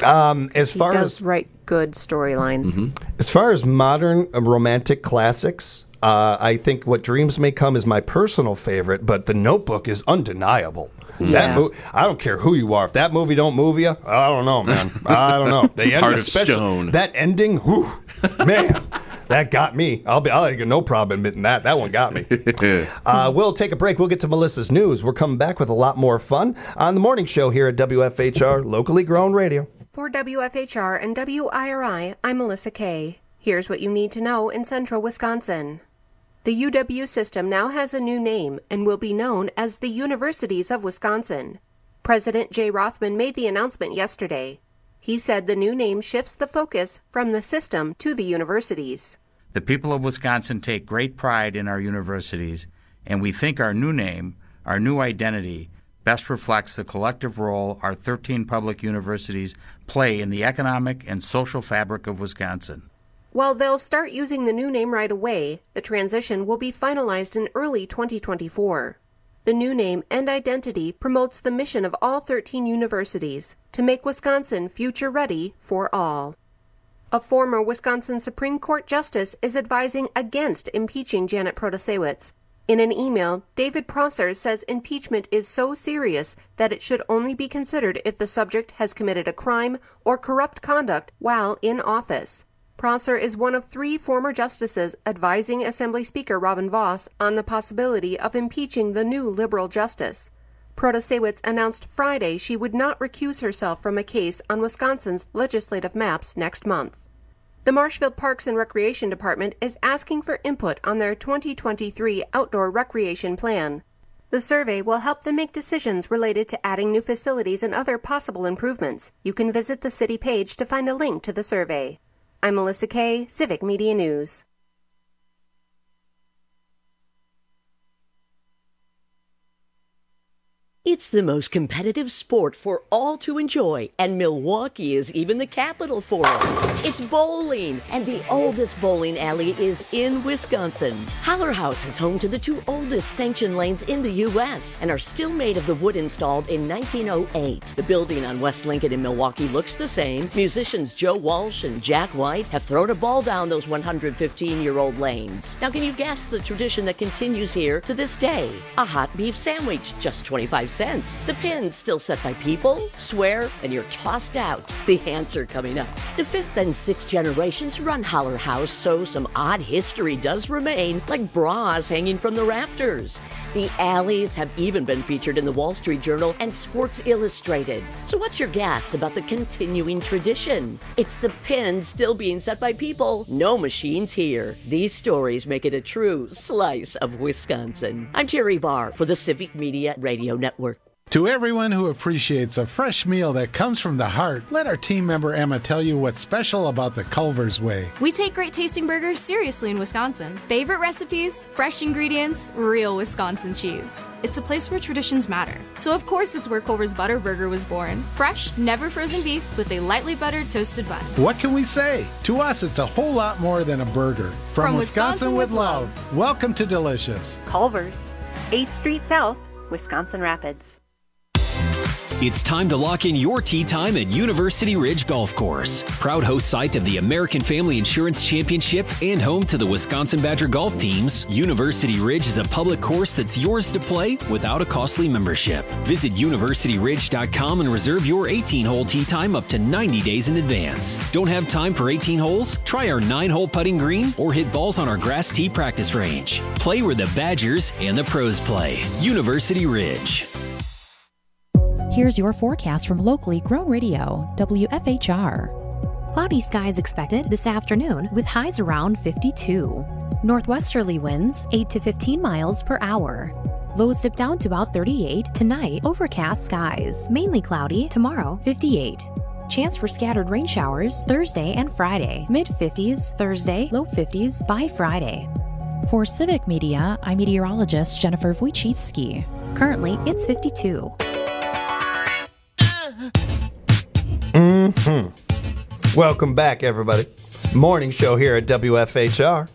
As He far does as write good storylines. As far as modern romantic classics, I think What Dreams May Come is my personal favorite, but The Notebook is undeniable. Yeah. I don't care who you are. If that movie don't move you, I don't know, man. I don't know. The end, Heart of especially Stone. that ending, whew, man, that got me. I'll have no problem admitting that. That one got me. We'll take a break. We'll get to Melissa's news. We're coming back with a lot more fun on the morning show here at WFHR, locally grown radio. For WFHR and WIRI, I'm Melissa Kay. Here's what you need to know in central Wisconsin. The UW system now has a new name and will be known as the Universities of Wisconsin. President Jay Rothman made the announcement yesterday. He said the new name shifts the focus from the system to the universities. The people of Wisconsin take great pride in our universities, and we think our new name, our new identity, best reflects the collective role our 13 public universities play in the economic and social fabric of Wisconsin. While they'll start using the new name right away, the transition will be finalized in early 2024. The new name and identity promotes the mission of all 13 universities to make Wisconsin future-ready for all. A former Wisconsin Supreme Court justice is advising against impeaching Janet Protasewicz. In an email, David Prosser says impeachment is so serious that it should only be considered if the subject has committed a crime or corrupt conduct while in office. Prosser is one of 3 former justices advising Assembly Speaker Robin Voss on the possibility of impeaching the new liberal justice. Protasewicz announced Friday she would not recuse herself from a case on Wisconsin's legislative maps next month. The Marshfield Parks and Recreation Department is asking for input on their 2023 outdoor recreation plan. The survey will help them make decisions related to adding new facilities and other possible improvements. You can visit the city page to find a link to the survey. I'm Melissa Kay, Civic Media News. It's the most competitive sport for all to enjoy, and Milwaukee is even the capital for it. It's bowling, and the oldest bowling alley is in Wisconsin. Holler House is home to the 2 oldest sanctioned lanes in the U.S. and are still made of the wood installed in 1908. The building on West Lincoln in Milwaukee looks the same. Musicians Joe Walsh and Jack White have thrown a ball down those 115-year-old lanes. Now, can you guess the tradition that continues here to this day? A hot beef sandwich, just 25 cents. The pins still set by people, swear, and you're tossed out. The answer coming up. The 5th and 6th generations run Holler House, so some odd history does remain, like bras hanging from the rafters. The alleys have even been featured in the Wall Street Journal and Sports Illustrated. So what's your guess about the continuing tradition? It's the pins still being set by people, no machines here. These stories make it a true slice of Wisconsin. I'm Terry Barr for the Civic Media Radio Network. To everyone who appreciates a fresh meal that comes from the heart, let our team member Emma tell you what's special about the Culver's Way. We take great tasting burgers seriously in Wisconsin. Favorite recipes, fresh ingredients, real Wisconsin cheese. It's a place where traditions matter. So of course it's where Culver's Butter Burger was born. Fresh, never frozen beef with a lightly buttered toasted bun. What can we say? To us, it's a whole lot more than a burger. From Wisconsin with love. Welcome to Delicious. Culver's, 8th Street South, Wisconsin Rapids. It's time to lock in your tee time at University Ridge Golf Course. Proud host site of the American Family Insurance Championship and home to the Wisconsin Badger golf teams, University Ridge is a public course that's yours to play without a costly membership. Visit universityridge.com and reserve your 18-hole tee time up to 90 days in advance. Don't have time for 18 holes? Try our 9-hole putting green or hit balls on our grass tee practice range. Play where the Badgers and the pros play. University Ridge. Here's your forecast from locally grown radio, WFHR. Cloudy skies expected this afternoon with highs around 52. Northwesterly winds 8 to 15 miles per hour. Lows dip down to about 38. Tonight, overcast skies. Mainly cloudy. Tomorrow, 58. Chance for scattered rain showers Thursday and Friday. Mid-50s Thursday, low 50s by Friday. For Civic Media, I'm meteorologist Jennifer Wojcicki. Currently, it's 52. Welcome back, everybody. Morning show here at WFHR.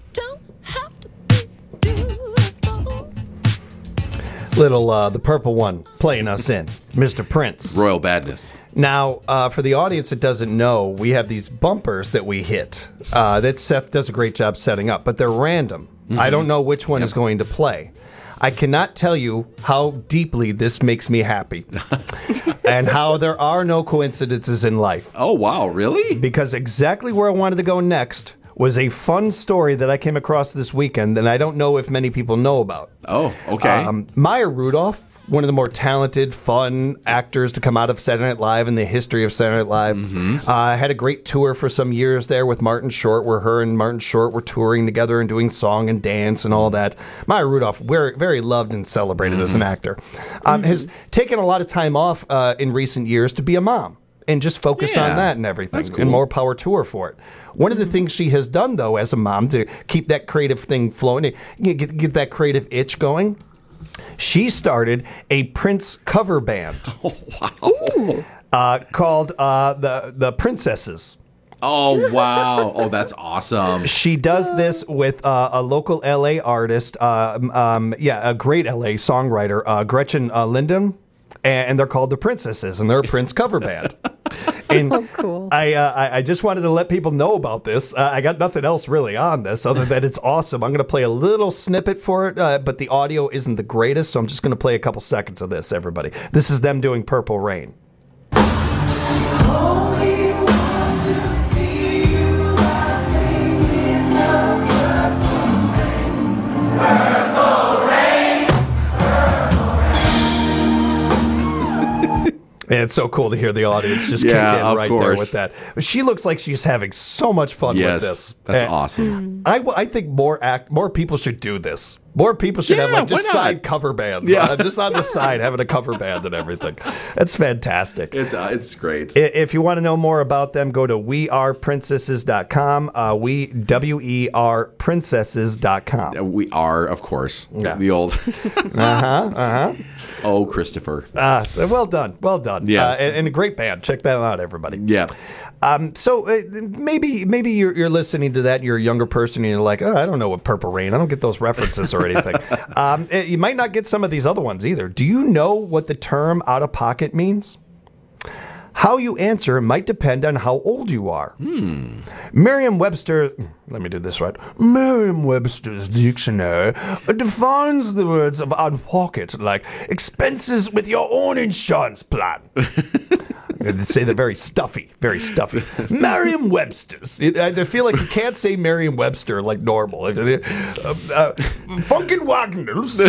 Little, the purple one playing us in, Mr. Prince. Royal Badness. Now, for the audience that doesn't know, we have these bumpers that we hit that Seth does a great job setting up, but they're random. Mm-hmm. I don't know which one is going to play. I cannot tell you how deeply this makes me happy and how there are no coincidences in life. Oh, wow, really? Because exactly where I wanted to go next was a fun story that I came across this weekend that I don't know if many people know about. Oh, okay. Maya Rudolph, one of the more talented, fun actors to come out of Saturday Night Live in the history of Saturday Night Live. Had a great tour for some years there with Martin Short, where her and Martin Short were touring together and doing song and dance and all that. Maya Rudolph, very, very loved and celebrated as an actor. Has taken a lot of time off in recent years to be a mom and just focus on that and everything. That's cool. And more power to her for it. One of the things she has done, though, as a mom to keep that creative thing flowing, get that creative itch going, she started a Prince cover band called the Princesses. Oh, wow. Oh, that's awesome. She does this with a local LA artist, a great LA songwriter, Gretchen Linden, and they're called the Princesses, and they're a Prince cover band. And cool. I just wanted to let people know about this. I got nothing else really on this other than it's awesome. I'm going to play a little snippet for it, but the audio isn't the greatest, so I'm just going to play a couple seconds of this, everybody. This is them doing Purple Rain. And it's so cool to hear the audience just kick in right there with that. She looks like she's having so much fun with this. That's awesome. I think more people should do this. More people should have just side cover bands. Just on the side, having a cover band and everything. That's fantastic. It's great. If you want to know more about them, go to weareprincesses.com. weareprincesses.com. We are, of course. The old. Oh, Christopher. Well done. Well done. Yes. And a great band. Check that out, everybody. Yeah. So maybe you're listening to that and you're a younger person and you're like, oh, I don't know what Purple Rain. I don't get those references or anything. You might not get some of these other ones either. Do you know what the term out of pocket means? How you answer might depend on how old you are. Merriam-Webster, let me do this right. Merriam-Webster's dictionary defines the words of out of pocket like expenses with your own insurance plan. They say they're very stuffy, very stuffy. Merriam-Webster's. I feel like you can't say Merriam-Webster like normal. Funkin' Wagners.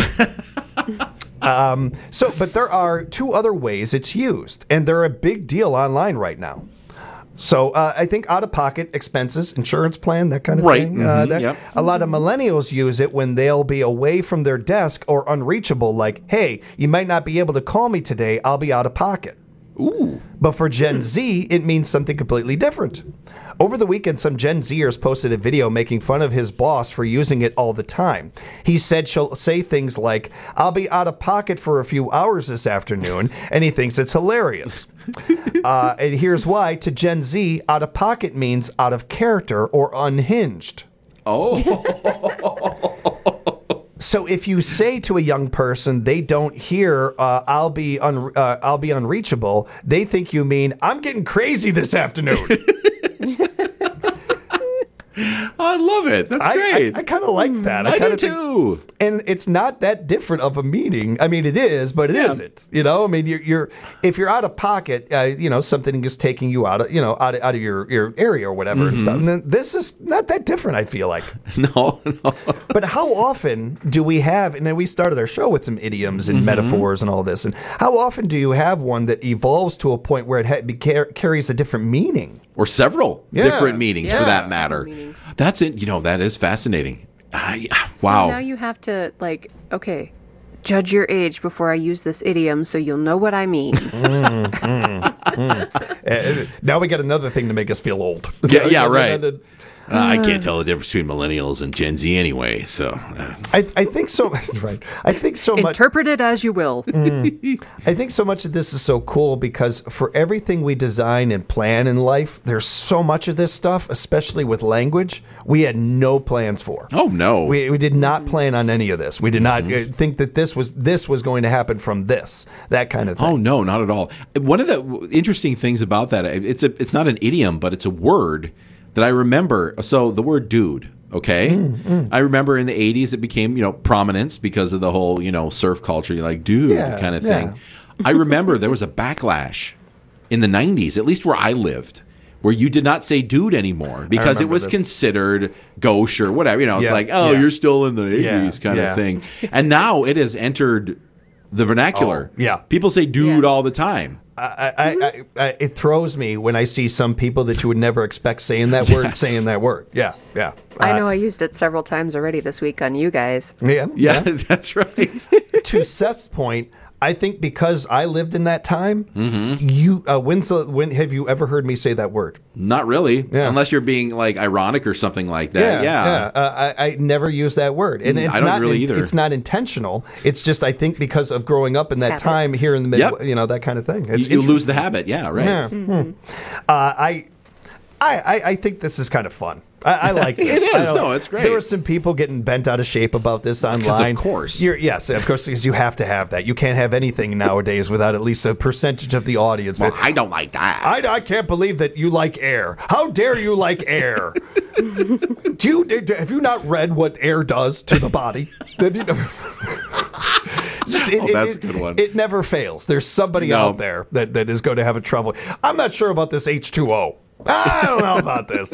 But there are two other ways it's used, and they're a big deal online right now. So I think out-of-pocket expenses, insurance plan, that kind of thing. A lot of millennials use it when they'll be away from their desk or unreachable, like, hey, you might not be able to call me today, I'll be out of pocket. Ooh. But for Gen Z, it means something completely different. Over the weekend, some Gen Zers posted a video making fun of his boss for using it all the time. He said she'll say things like, I'll be out of pocket for a few hours this afternoon, and he thinks it's hilarious. And here's why. To Gen Z, out of pocket means out of character or unhinged. Oh. So if you say to a young person they don't hear I'll be unreachable, they think you mean I'm getting crazy this afternoon. I love it. That's great. I kind of like that. I do too. And it's not that different of a meeting. I mean, it is, but it isn't. You know, I mean, if you're out of pocket, something is taking you out of out of your area or whatever and stuff. And this is not that different. I feel like no. But how often do we have? And then we started our show with some idioms and metaphors and all this. And how often do you have one that evolves to a point where it carries a different meaning? Or several different meanings for that matter. That's it. That is fascinating. Wow. So now you have to Judge your age before I use this idiom so you'll know what I mean. Now we got another thing to make us feel old. Yeah, right. I can't tell the difference between millennials and Gen Z anyway. So I think so. Right. I think so much. Interpret it as you will. I think so much of this is so cool because for everything we design and plan in life, there's so much of this stuff, especially with language, we had no plans for. Oh no, we did not plan on any of this. We did not think that this was going to happen from that kind of thing. Oh no, not at all. One of the interesting things about that, it's not an idiom, but it's a word that I remember. So the word dude, okay? I remember in the 80s it became, prominence because of the whole, surf culture. You're like, dude, kind of thing. I remember there was a backlash in the 90s, at least where I lived, where you did not say dude anymore because it was considered gauche or whatever. It's like, you're still in the 80s kind of thing. And now it has entered the vernacular. People say dude all the time. It throws me when I see some people that you would never expect saying that word, saying that word. Yeah. I know I used it several times already this week on you guys. Yeah, that's right. To Seth's point, I think because I lived in that time, you when have you ever heard me say that word? Not really, unless you're being like ironic or something like that. I never use that word, and it's I don't not really either. It's not intentional. It's just I think because of growing up in that time here in the mid, that kind of thing. You lose the habit. Yeah, right. Yeah. I think this is kind of fun. I like this. It is. No, it's great. There were some people getting bent out of shape about this online. Of course. Yes, of course, because you have to have that. You can't have anything nowadays without at least a percentage of the audience. Well, I don't like that. I can't believe that you like air. How dare you like air? Have you not read what air does to the body? Have you never... That's a good one. It never fails. There's somebody out there that is going to have a trouble. I'm not sure about this H2O. I don't know about this.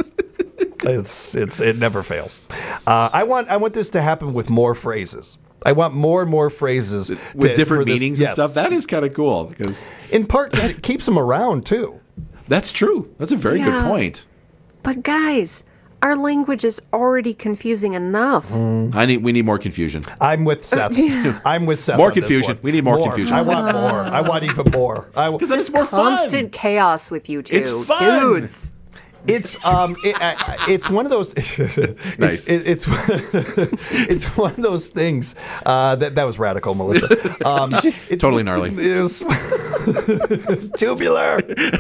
It never fails. I want this to happen with more phrases. I want more and more phrases with different meanings and stuff. That is kind of cool because in part because it keeps them around too. That's true. That's a very good point. But guys, our language is already confusing enough. We need more confusion. I'm with Seth. I'm with Seth. More confusion. We need more confusion. I want more. I want even more. Because then it's more fun. Constant chaos with you two. It's fun. Dudes. It's one of those. Nice. It's one of those things that was radical, Melissa. It's totally gnarly. It was tubular.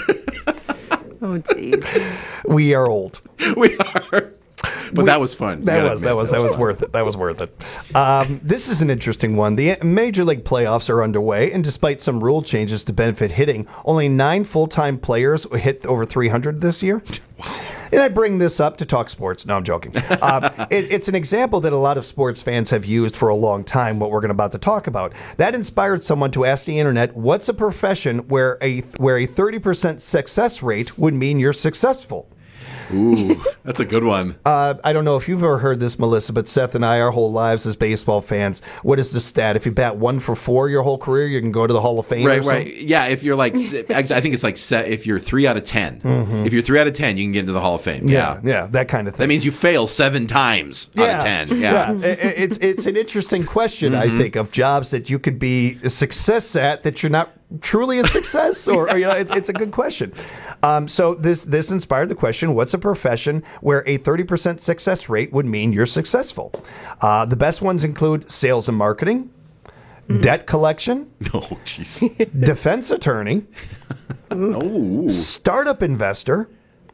Oh, jeez. We are old. We are. But that was fun. That was worth it. That was worth it. This is an interesting one. The Major League playoffs are underway, and despite some rule changes to benefit hitting, only 9 full-time players hit over 300 this year. And I bring this up to talk sports. No, I'm joking. It's an example that a lot of sports fans have used for a long time, what we're about to talk about. That inspired someone to ask the internet, what's a profession where a 30% success rate would mean you're successful? Ooh, that's a good one. I don't know if you've ever heard this, Melissa, but Seth and I, our whole lives as baseball fans, what is the stat? If you bat 1 for 4 your whole career, you can go to the Hall of Fame. Right. Yeah, if you're like, I think it's like if you're 3 out of 10. If you're 3 out of 10, you can get into the Hall of Fame. Yeah, that kind of thing. That means you fail 7 times out of 10. Yeah. It's an interesting question, I think, of jobs that you could be a success at that you're not truly a success, or it's a good question. So this inspired the question: what's a profession where a 30% success rate would mean you're successful? The best ones include sales and marketing, debt collection, defense attorney, startup investor,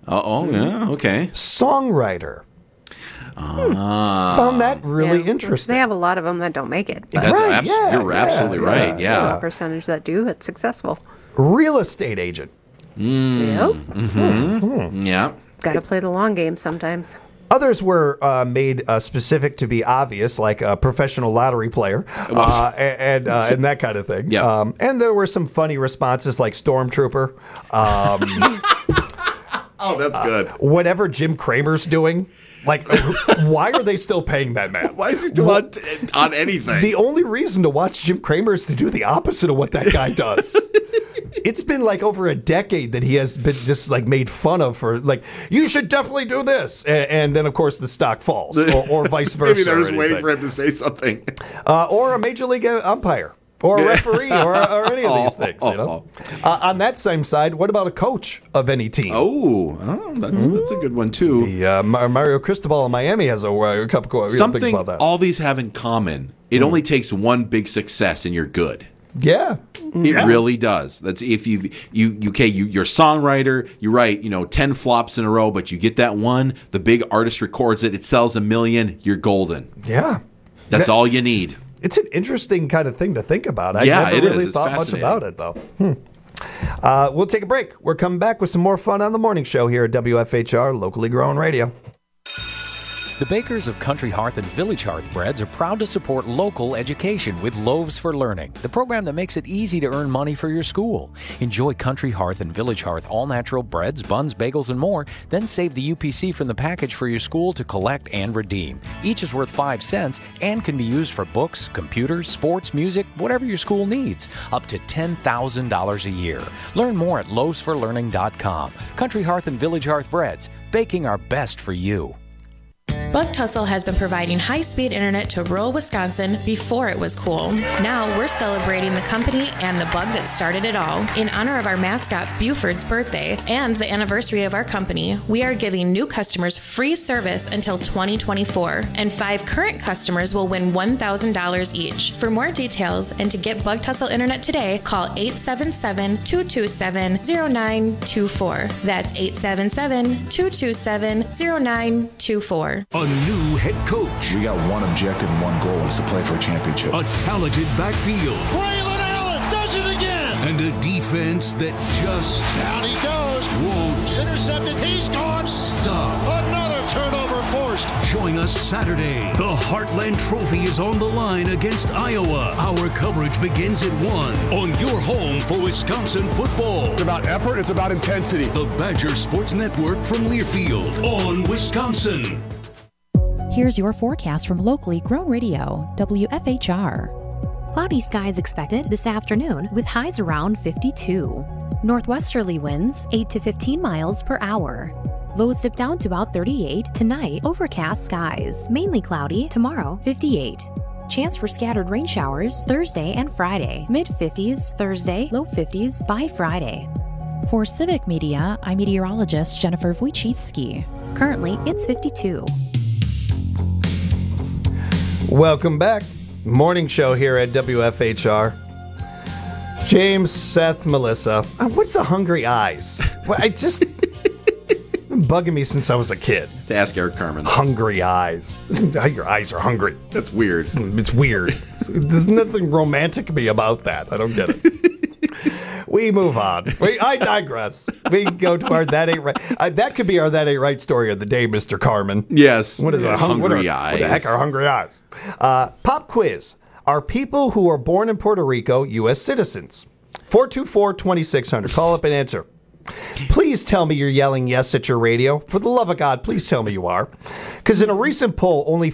songwriter. Found that really interesting. They have a lot of them that don't make it. You're absolutely right. Yeah. A percentage that do, it's successful. Real estate agent. Yep. Yeah. Got to play the long game sometimes. Others were made specific to be obvious, like a professional lottery player and that kind of thing. Yeah. And there were some funny responses like stormtrooper. Oh, that's good. Whatever Jim Cramer's doing. Like, why are they still paying that man? Why is he still on anything? The only reason to watch Jim Cramer is to do the opposite of what that guy does. It's been like over a decade that he has been just like made fun of for like, you should definitely do this. And then, of course, the stock falls or vice versa. Maybe they're just waiting for him to say something. Or a major league umpire. Or a referee, or any of these things, you know. On that same side, what about a coach of any team? That's a good one too. The Mario Cristobal in Miami has a couple things Something about that. all these have in common. It only takes one big success, and you're good. Yeah, it really does. That's if you're a songwriter. You write 10 flops in a row, but you get that one. The big artist records it. It sells 1 million. You're golden. Yeah, that's all you need. It's an interesting kind of thing to think about. I never really thought much about it, though. We'll take a break. We're coming back with some more fun on the morning show here at WFHR, locally grown radio. The bakers of Country Hearth and Village Hearth Breads are proud to support local education with Loaves for Learning, the program that makes it easy to earn money for your school. Enjoy Country Hearth and Village Hearth all-natural breads, buns, bagels, and more, then save the UPC from the package for your school to collect and redeem. Each is worth 5 cents and can be used for books, computers, sports, music, whatever your school needs, up to $10,000 a year. Learn more at loavesforlearning.com. Country Hearth and Village Hearth Breads, baking our best for you. Bug Tussle has been providing high-speed internet to rural Wisconsin before it was cool. Now we're celebrating the company and the bug that started it all. In honor of our mascot Buford's birthday and the anniversary of our company, we are giving new customers free service until 2024, and 5 current customers will win $1,000 each. For more details and to get Bug Tussle internet today, call 877-227-0924. That's 877-227-0924. A new head coach. We got one objective and one goal, is to play for a championship. A talented backfield. Braylon Allen does it again. And a defense that just Down he goes. won't Intercepted. He's gone. stop. Another turnover forced. Join us Saturday. The Heartland Trophy is on the line against Iowa. Our coverage begins at 1 on your home for Wisconsin football. It's about effort. It's about intensity. The Badger Sports Network from Learfield on Wisconsin. Here's your forecast from locally grown radio, WFHR. Cloudy skies expected this afternoon with highs around 52. Northwesterly winds 8 to 15 miles per hour. Lows dip down to about 38. Tonight, overcast skies, mainly cloudy. Tomorrow, 58. Chance for scattered rain showers Thursday and Friday. Mid-50s Thursday, low 50s by Friday. For Civic Media, I'm meteorologist Jennifer Wojcicki. Currently, it's 52. Welcome back. Morning show here at WFHR. James, Seth, Melissa. What's a hungry eyes? Well, I just been bugging me since I was a kid. To ask Eric Carmen. Hungry eyes. Your eyes are hungry. That's weird. It's weird. There's nothing romantic to me about that. I don't get it. We move on. I digress. We go to our That Ain't Right. That could be our That Ain't Right story of the day, Mr. Carmen. Yes. What is it? Hungry eyes. What the heck are hungry eyes? Pop quiz. Are people who are born in Puerto Rico U.S. citizens? 424-2600. Call up and answer. Please tell me you're yelling yes at your radio. For the love of God, please tell me you are. Because in a recent poll, only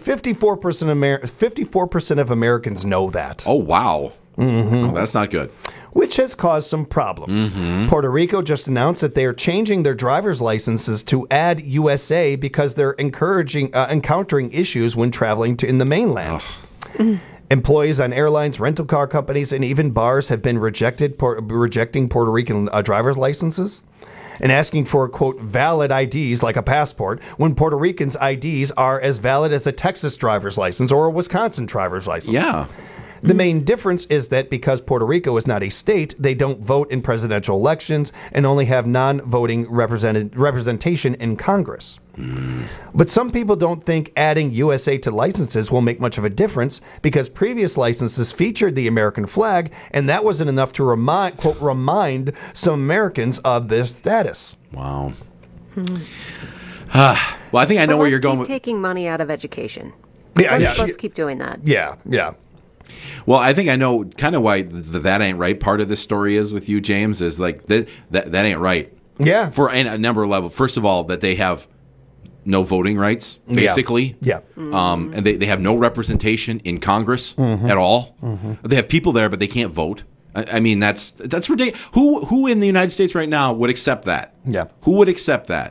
54% of Americans know that. Oh, wow. Mm-hmm. Oh, that's not good. Which has caused some problems. Puerto Rico just announced that they are changing their driver's licenses to add USA because they're encountering issues when traveling in the mainland. Employees on airlines, rental car companies, and even bars have been rejecting Puerto Rican driver's licenses and asking for, quote, valid IDs like a passport when Puerto Ricans' IDs are as valid as a Texas driver's license or a Wisconsin driver's license. Yeah. The main difference is that because Puerto Rico is not a state, they don't vote in presidential elections and only have non-voting representation in Congress. But some people don't think adding USA to licenses will make much of a difference because previous licenses featured the American flag, and that wasn't enough to remind some Americans of their status. Wow. Well, I think I know where you're going. Let's keep taking money out of education. Yeah, Let's keep doing that. Yeah. Well, I think I know kind of why the That Ain't Right part of this story is with you, James, is like that ain't right. Yeah. For a number of levels. First of all, that they have no voting rights, basically. Yeah. And they have no representation in Congress at all. They have people there, but they can't vote. I mean, that's ridiculous. Who in the United States right now would accept that? Yeah. Who would accept that?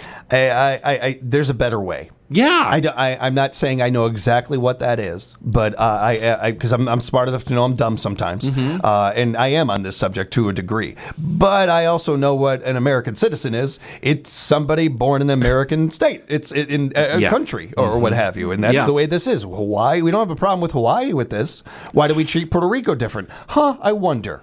There's a better way. Yeah. I'm not saying I know exactly what that is, but because I'm smart enough to know I'm dumb sometimes, and I am on this subject to a degree. But I also know what an American citizen is. It's somebody born in an American state. It's in a country or what have you, and that's the way this is. Hawaii, we don't have a problem with Hawaii with this. Why do we treat Puerto Rico different? I wonder.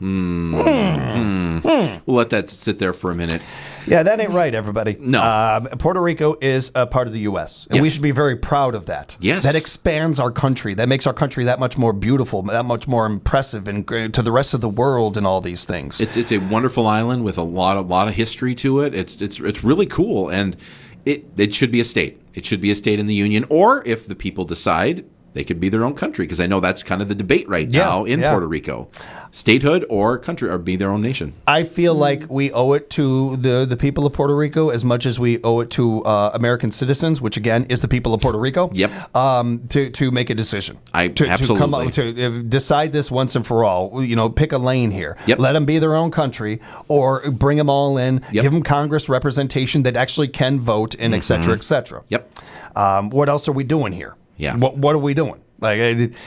We'll let that sit there for a minute. Yeah, that ain't right, everybody. No. Puerto Rico is a part of the U.S., and we should be very proud of that. Yes. That expands our country. That makes our country that much more beautiful, that much more impressive and to the rest of the world and all these things. It's a wonderful island with a lot of history to it. It's really cool, and it should be a state. It should be a state in the Union, or if the people decide, they could be their own country, because I know that's kind of the debate right now in Puerto Rico. Statehood or country, or be their own nation. I feel like we owe it to the people of Puerto Rico as much as we owe it to American citizens, which again is the people of Puerto Rico. Yep. To make a decision. Absolutely. To come up, to decide this once and for all. Pick a lane here. Yep. Let them be their own country, or bring them all in. Yep. Give them Congress representation that actually can vote, and et cetera, et cetera. Yep. What else are we doing here? Yeah. What are we doing? Like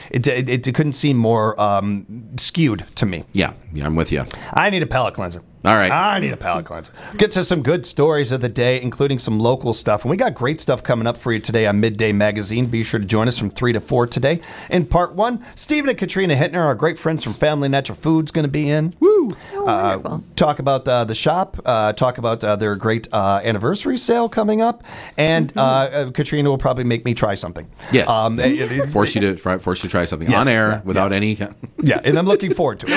it couldn't seem more skewed to me. Yeah, I'm with you. I need a palate cleanser. All right. I need a palate cleanser. Get to some good stories of the day, including some local stuff. And we got great stuff coming up for you today on Midday Magazine. Be sure to join us from 3 to 4 today. In part 1, Stephen and Katrina Hittner, our great friends from Family Natural Foods, going to be in. Woo! Wonderful. Talk about the shop. Talk about their great anniversary sale coming up. And Katrina will probably make me try something. Yes. Force you to try something on air without any. Yeah, and I'm looking forward to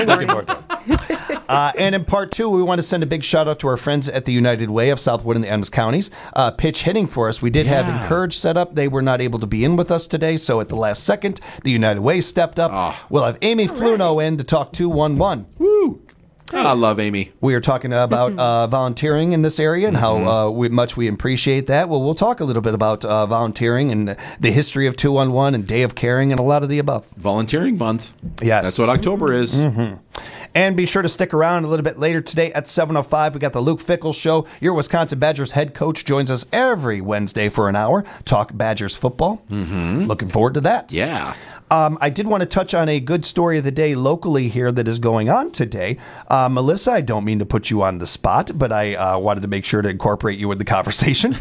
it. And in part 2, we want to send a big shout out to our friends at the United Way of Southwood and the Adams counties. Pitch hitting for us. We did have Encourage set up. They were not able to be in with us today, so at the last second, the United Way stepped up. We'll have Amy Fluno in to talk 211. Woo! I love Amy. We are talking about volunteering in this area and how much we appreciate that. Well, we'll talk a little bit about volunteering and the history of 211 and Day of Caring and a lot of the above. Volunteering month. Yes. That's what October is. And be sure to stick around a little bit later today at 7:05. We got the Luke Fickell Show. Your Wisconsin Badgers head coach joins us every Wednesday for an hour. Talk Badgers football. Looking forward to that. Yeah. I did want to touch on a good story of the day locally here that is going on today. Melissa, I don't mean to put you on the spot, but I wanted to make sure to incorporate you in the conversation.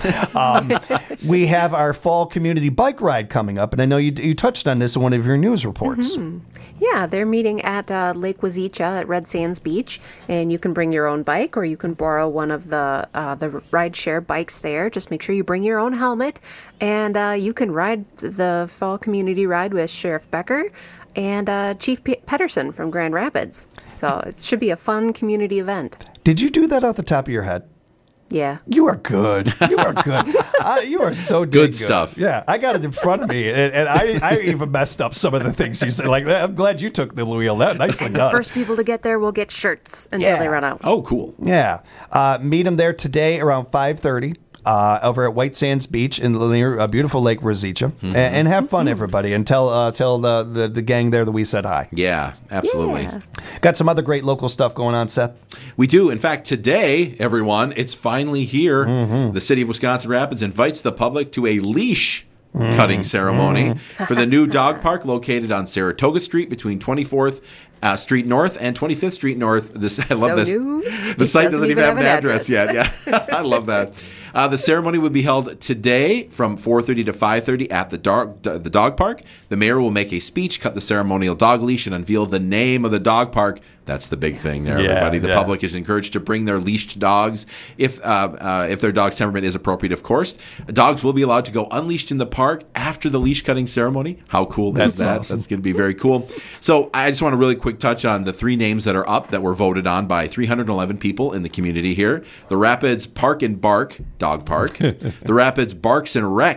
We have our fall community bike ride coming up, and I know you touched on this in one of your news reports. Yeah, they're meeting at Lake Wazeecha at Red Sands Beach, and you can bring your own bike or you can borrow one of the ride share bikes there. Just make sure you bring your own helmet, and you can ride the fall community ride with Sheriff Becker and Chief Pedersen from Grand Rapids. So it should be a fun community event. Did you do that off the top of your head? Yeah. You are good. You are good. You are so good stuff. Yeah, I got it in front of me, and I even messed up some of the things you said. Like, I'm glad you took the wheel. That nicely done. The first people to get there will get shirts until they run out. Oh, cool. Yeah. Meet them there today around 5:30. Over at White Sands Beach in near beautiful Lake Wazeecha, and have fun, everybody, and tell the gang there that we said hi. Yeah, absolutely. Yeah. Got some other great local stuff going on, Seth. We do. In fact, today, everyone, it's finally here. The city of Wisconsin Rapids invites the public to a leash cutting ceremony for the new dog park located on Saratoga Street between 24th Street North and 25th Street North. I love this. The site doesn't even have an address yet. Yeah, I love that. The ceremony will be held today from 4:30 to 5:30 at the dog park. The mayor will make a speech, cut the ceremonial dog leash, and unveil the name of the dog park. That's the big thing there, everybody. The public is encouraged to bring their leashed dogs if their dog's temperament is appropriate, of course. Dogs will be allowed to go unleashed in the park after the leash cutting ceremony. How cool is that? Awesome. That's going to be very cool. So I just want to really quick touch on the 3 names that are up that were voted on by 311 people in the community here. The Rapids Park and Bark Dog Park. The Rapids Barks and Rec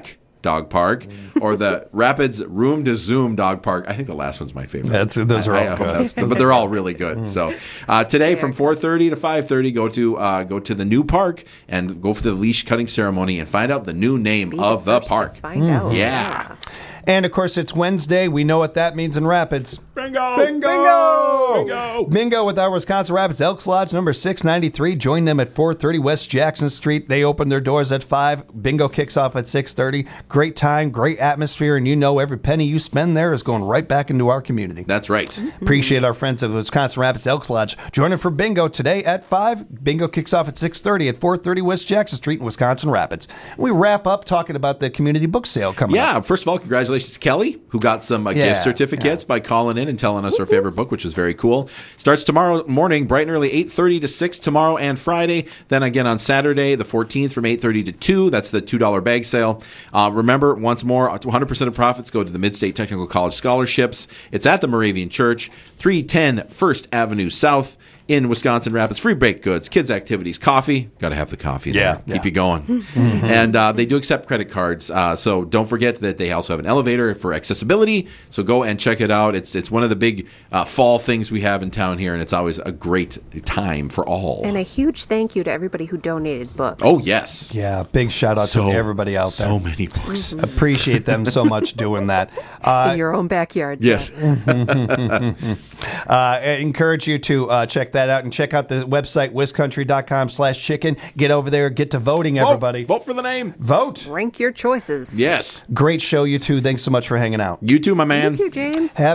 Dog Park, or the Rapids Room to Zoom Dog Park. I think the last one's my favorite. Those are all good. But they're all really good. So today from 4:30 to 5:30, go to the new park and go for the leash cutting ceremony and find out the new name of the park. Find out. Yeah. And, of course, it's Wednesday. We know what that means in Rapids. Bingo! Bingo with our Wisconsin Rapids Elks Lodge number 693. Join them at 430 West Jackson Street. They open their doors at 5. Bingo kicks off at 6:30. Great time, great atmosphere, and every penny you spend there is going right back into our community. That's right. Appreciate our friends of Wisconsin Rapids Elks Lodge. Join them for Bingo today at 5. Bingo kicks off at 6:30 at 430 West Jackson Street in Wisconsin Rapids. We wrap up talking about the community book sale coming up. Yeah, first of all, congratulations to Kelly, who got some gift certificates by calling in and telling us her favorite book, which is very cool. Starts tomorrow morning, bright and early, 8:30 to 6 tomorrow and Friday. Then again on Saturday, the 14th, from 8:30 to 2. That's the $2 bag sale. Remember, once more, 100% of profits go to the Mid-State Technical College Scholarships. It's at the Moravian Church, 310 First Avenue South in Wisconsin Rapids. Free baked goods, kids' activities, coffee. Got to have the coffee there. Keep you going. And they do accept credit cards. So don't forget that they also have an elevator for accessibility. So go and check it out. It's one of the big fall things we have in town here, and it's always a great time for all. And a huge thank you to everybody who donated books. Oh, yes. Yeah, big shout out to everybody out there. So many books. Appreciate them so much doing that. In your own backyard. Yes. I encourage you to check that out and check out the website, wiscountry.com/chicken. Get over there, get to voting, everybody. Vote for the name. Vote. Rank your choices. Yes. Great show, you two. Thanks so much for hanging out. You too, my man. You too, James.